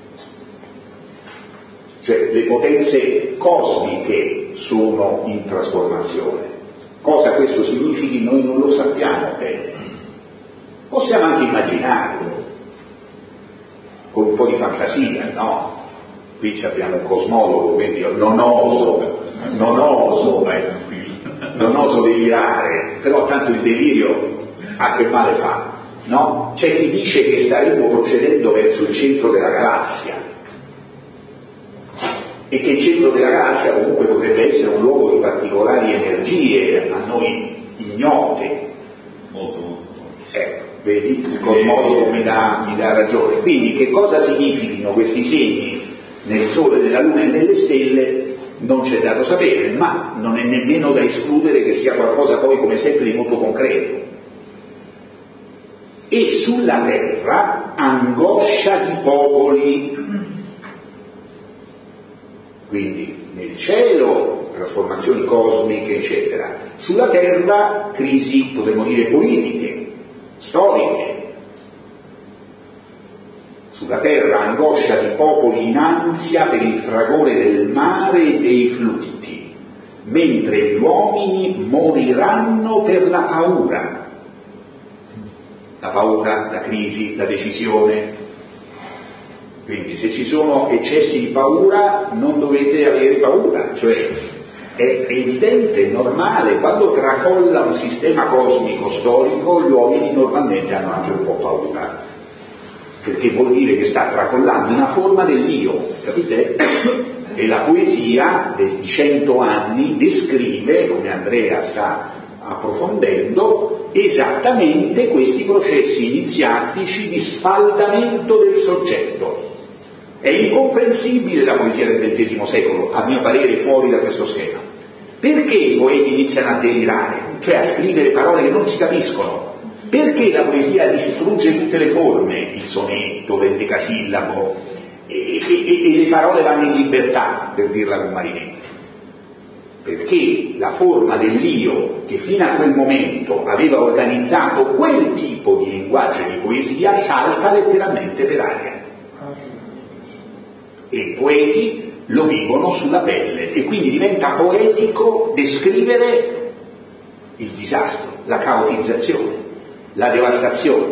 cioè le potenze cosmiche sono in trasformazione. Cosa questo significhi noi non lo sappiamo bene, possiamo anche immaginarlo con un po' di fantasia, no? Qui abbiamo un cosmologo, quindi io non oso, non oso, eh, non oso delirare, però tanto il delirio a che male fa, no? C'è chi dice che staremmo procedendo verso il centro della galassia e che il centro della galassia comunque potrebbe essere un luogo di particolari energie a noi ignote. Molto, molto. Ecco, vedi, il cosmologo mi dà, mi dà ragione. Quindi che cosa significano questi segni nel sole, nella luna e nelle stelle non c'è dato sapere, ma non è nemmeno da escludere che sia qualcosa poi, come sempre, di molto concreto. E sulla terra angoscia di popoli, quindi nel cielo trasformazioni cosmiche eccetera, sulla terra crisi, potremmo dire, politiche, storiche, Sulla terra angoscia di popoli in ansia per il fragore del mare e dei flutti, mentre gli uomini moriranno per la paura. La paura, la crisi, la decisione. Quindi se ci sono eccessi di paura non dovete avere paura, cioè è evidente, è normale, quando tracolla un sistema cosmico storico gli uomini normalmente hanno anche un po' paura, perché vuol dire che sta tracollando una forma dell'io, capite? E la poesia dei cento anni descrive, come Andrea sta approfondendo, esattamente questi processi iniziatici di sfaldamento del soggetto. È incomprensibile la poesia del ventesimo secolo, a mio parere, fuori da questo schema. Perché i poeti iniziano a delirare, cioè a scrivere parole che non si capiscono? Perché la poesia distrugge tutte le forme, il sonetto, l'endecasillabo, e, e, e le parole vanno in libertà, per dirla con Marinetti? Perché la forma dell'io, che fino a quel momento aveva organizzato quel tipo di linguaggio e di poesia, salta letteralmente per aria. E i poeti lo vivono sulla pelle, e quindi diventa poetico descrivere il disastro, la caotizzazione, la devastazione.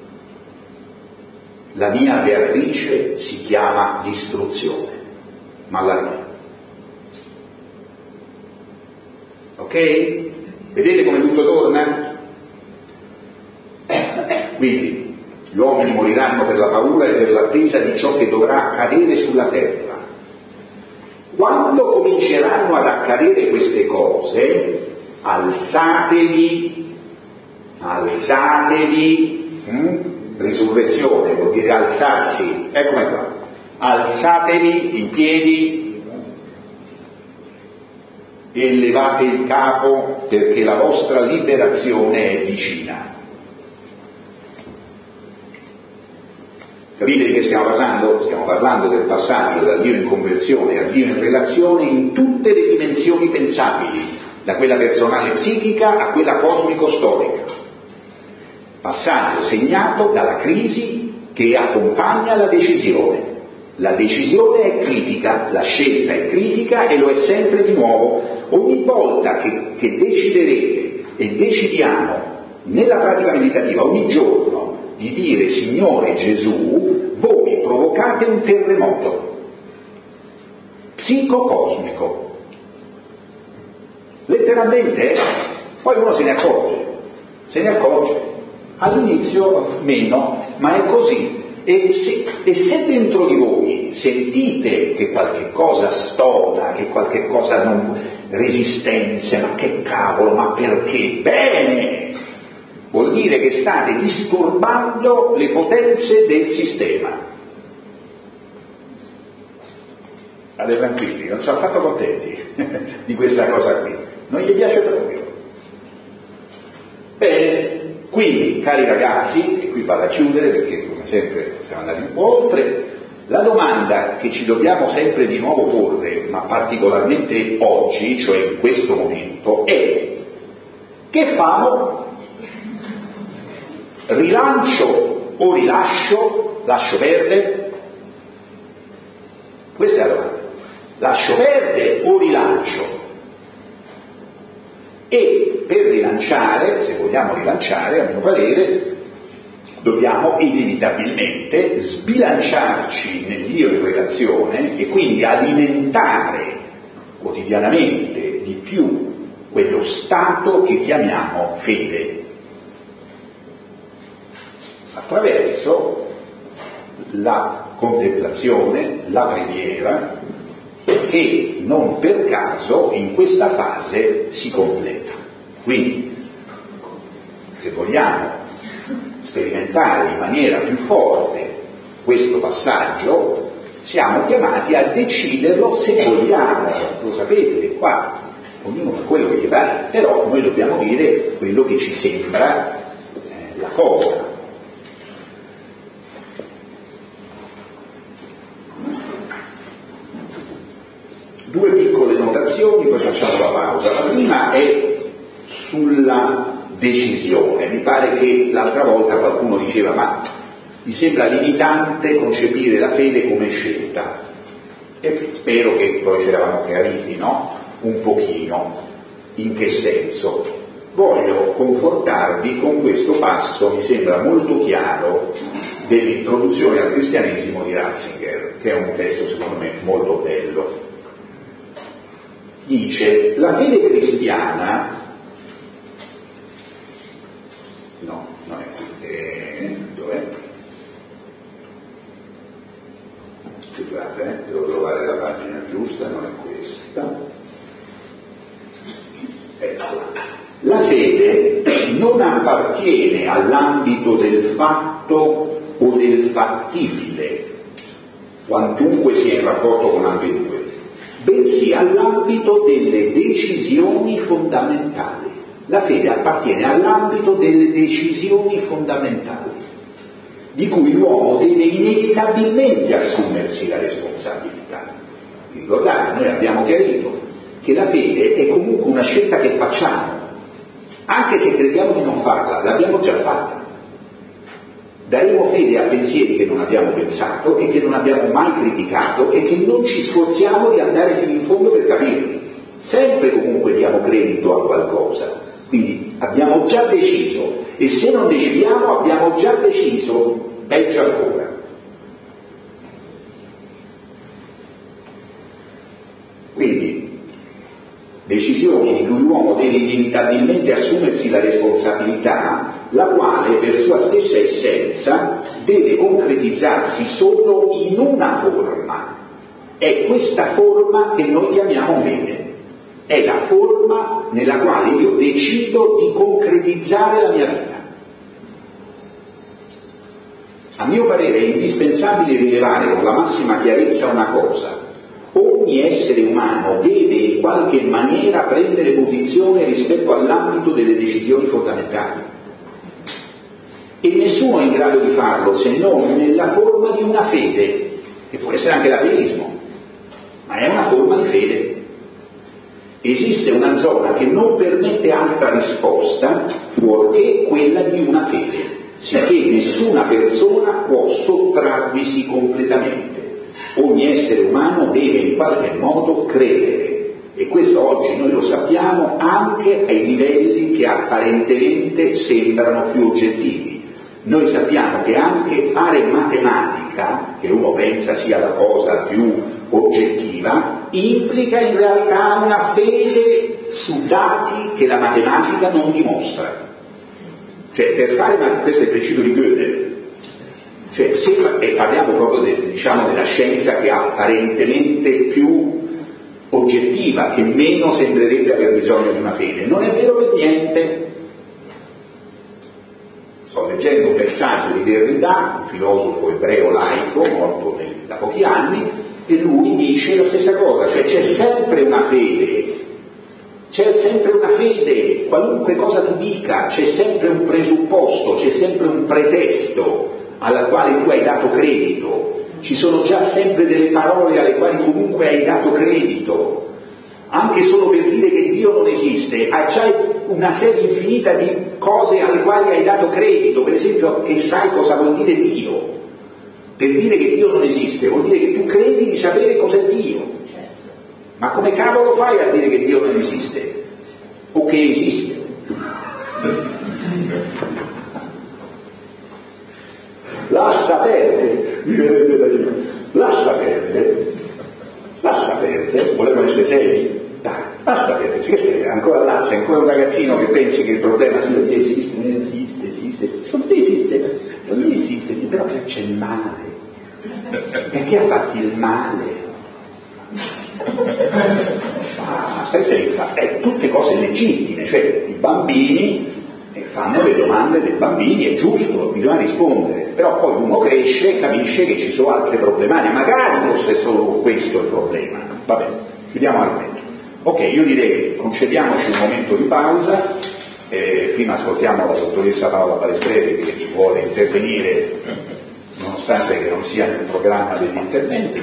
La mia Beatrice si chiama distruzione, ma la mia. Ok? Vedete come tutto torna? Quindi gli uomini moriranno per la paura e per l'attesa di ciò che dovrà accadere sulla terra. Quando cominceranno ad accadere queste cose, alzatevi, alzatevi, hm? Risurrezione vuol dire alzarsi, eccomi qua, alzatevi in piedi e levate il capo, perché la vostra liberazione è vicina. Capite di che stiamo parlando? Stiamo parlando del passaggio dal Dio in conversione al Dio in relazione in tutte le dimensioni pensabili, da quella personale psichica a quella cosmico-storica. Passaggio segnato dalla crisi che accompagna la decisione. La decisione è critica, la scelta è critica e lo è sempre di nuovo. Ogni volta che, che deciderete e decidiamo nella pratica meditativa ogni giorno di dire Signore Gesù, voi provocate un terremoto psicocosmico. Letteralmente, poi uno se ne accorge, se ne accorge. All'inizio meno, ma è così. E se, e se dentro di voi sentite che qualche cosa stona, che qualche cosa non, resistenze, ma che cavolo, ma perché? Bene! Vuol dire che state disturbando le potenze del sistema. State tranquilli, non sono affatto contenti di questa cosa qui. Non gli piace proprio. Bene. Quindi, cari ragazzi, e qui vado a chiudere perché come sempre siamo andati un po' oltre, la domanda che ci dobbiamo sempre di nuovo porre, ma particolarmente oggi, cioè in questo momento, è: che famo? Rilancio o rilascio? Lascio perdere? Questa è la domanda. Lascio perdere o rilancio? E per rilanciare, se vogliamo rilanciare, a mio parere, dobbiamo inevitabilmente sbilanciarci nell'io in relazione e quindi alimentare quotidianamente di più quello stato che chiamiamo fede, attraverso la contemplazione, la preghiera, che non per caso in questa fase si completa. Quindi, se vogliamo sperimentare in maniera più forte questo passaggio, siamo chiamati a deciderlo se vogliamo. Lo sapete che qua ognuno fa quello che gli pare, però noi dobbiamo dire quello che ci sembra eh, la cosa. Due piccole notazioni, poi facciamo la pausa. La prima è sulla decisione. Mi pare che l'altra volta qualcuno diceva: ma Mi sembra limitante concepire la fede come scelta, e spero che poi ci eravamo chiariti, no? Un pochino. In che senso? Voglio confortarvi con questo passo, mi sembra molto chiaro, dell'introduzione al cristianesimo di Ratzinger, che è un testo secondo me molto bello. Dice: la fede cristiana, no, non è qui, eh, dov'è? Scusate, eh, devo trovare la pagina giusta, non è questa. Eccola. La fede non appartiene all'ambito del fatto o del fattibile, quantunque sia in rapporto con ambedue, bensì all'ambito delle decisioni fondamentali. La fede appartiene all'ambito delle decisioni fondamentali, di cui l'uomo deve inevitabilmente assumersi la responsabilità. Ricordate, noi abbiamo chiarito che la fede è comunque una scelta che facciamo, anche se crediamo di non farla, l'abbiamo già fatta. Daremo fede a pensieri che non abbiamo pensato e che non abbiamo mai criticato e che non ci sforziamo di andare fino in fondo per capirli. Sempre comunque diamo credito a qualcosa. Quindi abbiamo già deciso, e se non decidiamo abbiamo già deciso, peggio ancora. Quindi decisioni di cui l'uomo deve inevitabilmente assumersi la responsabilità, la quale per sua stessa essenza deve concretizzarsi solo in una forma. È questa forma che noi chiamiamo fede. È la forma nella quale io decido di concretizzare la mia vita. A mio parere è indispensabile rilevare con la massima chiarezza una cosa: ogni essere umano deve in qualche maniera prendere posizione rispetto all'ambito delle decisioni fondamentali, e nessuno è in grado di farlo se non nella forma di una fede, che può essere anche l'ateismo, ma è una forma di fede. Esiste una zona che non permette altra risposta fuorché quella di una fede, sicché nessuna persona può sottrarvisi completamente. Ogni essere umano deve in qualche modo credere, e questo oggi noi lo sappiamo anche ai livelli che apparentemente sembrano più oggettivi. Noi sappiamo che anche fare matematica, che uno pensa sia la cosa più oggettiva, implica in realtà una fede su dati che la matematica non dimostra. Cioè, per fare, questo è il principio di Gödel. Cioè, se, e parliamo proprio de, diciamo, della scienza che è apparentemente più oggettiva, che meno sembrerebbe aver bisogno di una fede. Non è vero per niente. Sto leggendo un messaggio di Derrida, un filosofo ebreo laico, morto nel, da pochi anni, e lui dice la stessa cosa, cioè c'è sempre una fede, c'è sempre una fede, qualunque cosa tu dica, c'è sempre un presupposto, c'è sempre un pretesto alla quale tu hai dato credito, ci sono già sempre delle parole alle quali comunque hai dato credito, anche solo per dire che Dio non esiste, hai già una serie infinita di cose alle quali hai dato credito, per esempio che sai cosa vuol dire Dio. Per dire che Dio non esiste vuol dire che tu credi di sapere cos'è Dio. Ma come cavolo fai a dire che Dio non esiste? O che esiste? Lascia perdere, mi verrebbe da dire, lascia perdere, lascia perdere, volevano essere seri? Dai, lascia perdere, che sei ancora là, sei ancora un ragazzino che pensi che il problema sia di esiste, non esiste, esiste, non esiste, non esiste, però che c'è il male. Perché ha fatto il male? Ah, è tutte cose legittime, cioè i bambini fanno le domande dei bambini, è giusto, bisogna rispondere, però poi uno cresce e capisce che ci sono altre problematiche, magari fosse solo questo il problema. Va bene, chiudiamo l'argomento. Ok, io direi concediamoci un momento di pausa, eh, prima ascoltiamo la dottoressa Paola Balestreri che vuole intervenire, nonostante che non sia nel programma degli interventi.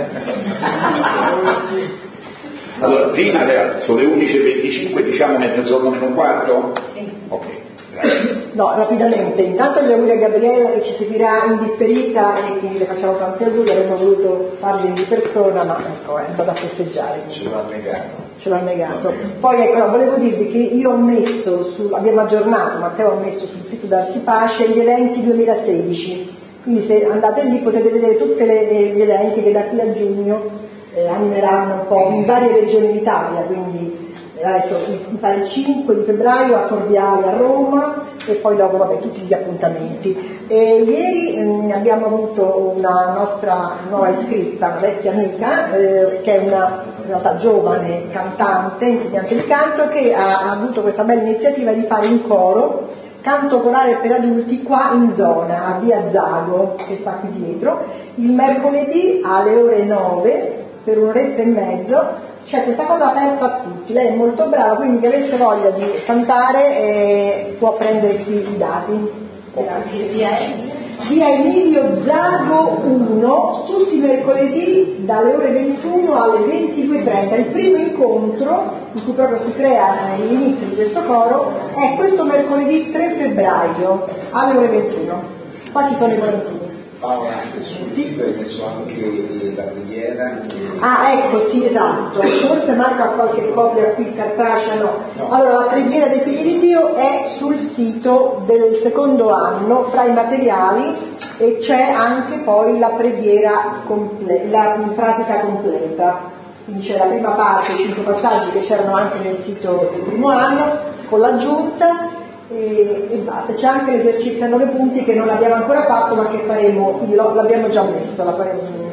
Allora, prima sono le undici e venticinque, diciamo mezzogiorno meno un quarto? Sì. Ok, grazie. No, rapidamente, intanto gli auguri a Gabriella che ci seguirà in differita e quindi le facciamo tanti auguri, avremmo voluto farli di persona, ma ecco, è andata a festeggiare. Ce l'ha negato. Ce l'ha negato. Poi ecco, volevo dirvi che io ho messo, su, abbiamo aggiornato, Matteo ha messo sul sito Darsi Pace gli eventi duemilasedici, quindi se andate lì potete vedere tutti gli eventi che da qui a giugno eh, animeranno un po' in varie regioni d'Italia, quindi adesso mi pare il cinque di febbraio a Corviale a Roma e poi dopo vabbè, tutti gli appuntamenti. E ieri mh, abbiamo avuto una nostra nuova iscritta, una vecchia amica, eh, che è una in realtà giovane cantante, insegnante di canto, che ha, ha avuto questa bella iniziativa di fare un coro, canto corale per adulti qua in zona, a Via Zago, che sta qui dietro, il mercoledì alle ore nove per un'oretta e mezzo. C'è questa cosa aperta a tutti, lei è molto brava, quindi chi avesse voglia di cantare eh, può prendere qui i dati. Grazie. Via Emilio Zago uno, tutti i mercoledì dalle ore ventuno alle ventidue e trenta. Il primo incontro, in cui proprio si crea l'inizio di questo coro, è questo mercoledì tre febbraio alle ore ventuno. Qua ci sono i volantini. Paola, sul sito hai messo anche la preghiera. Ah, ecco, sì, esatto. Forse manca qualche copia qui cartacea, no. no. Allora, la preghiera dei figli di Dio è sul sito del secondo anno, fra i materiali, e c'è anche poi la preghiera, comple- la pratica completa. Quindi c'è la prima parte, i cinque passaggi che c'erano anche nel sito del primo anno, con l'aggiunta. E, e basta, c'è anche l'esercizio a nove punti che non abbiamo ancora fatto ma che faremo, quindi lo, l'abbiamo già messo, la faremo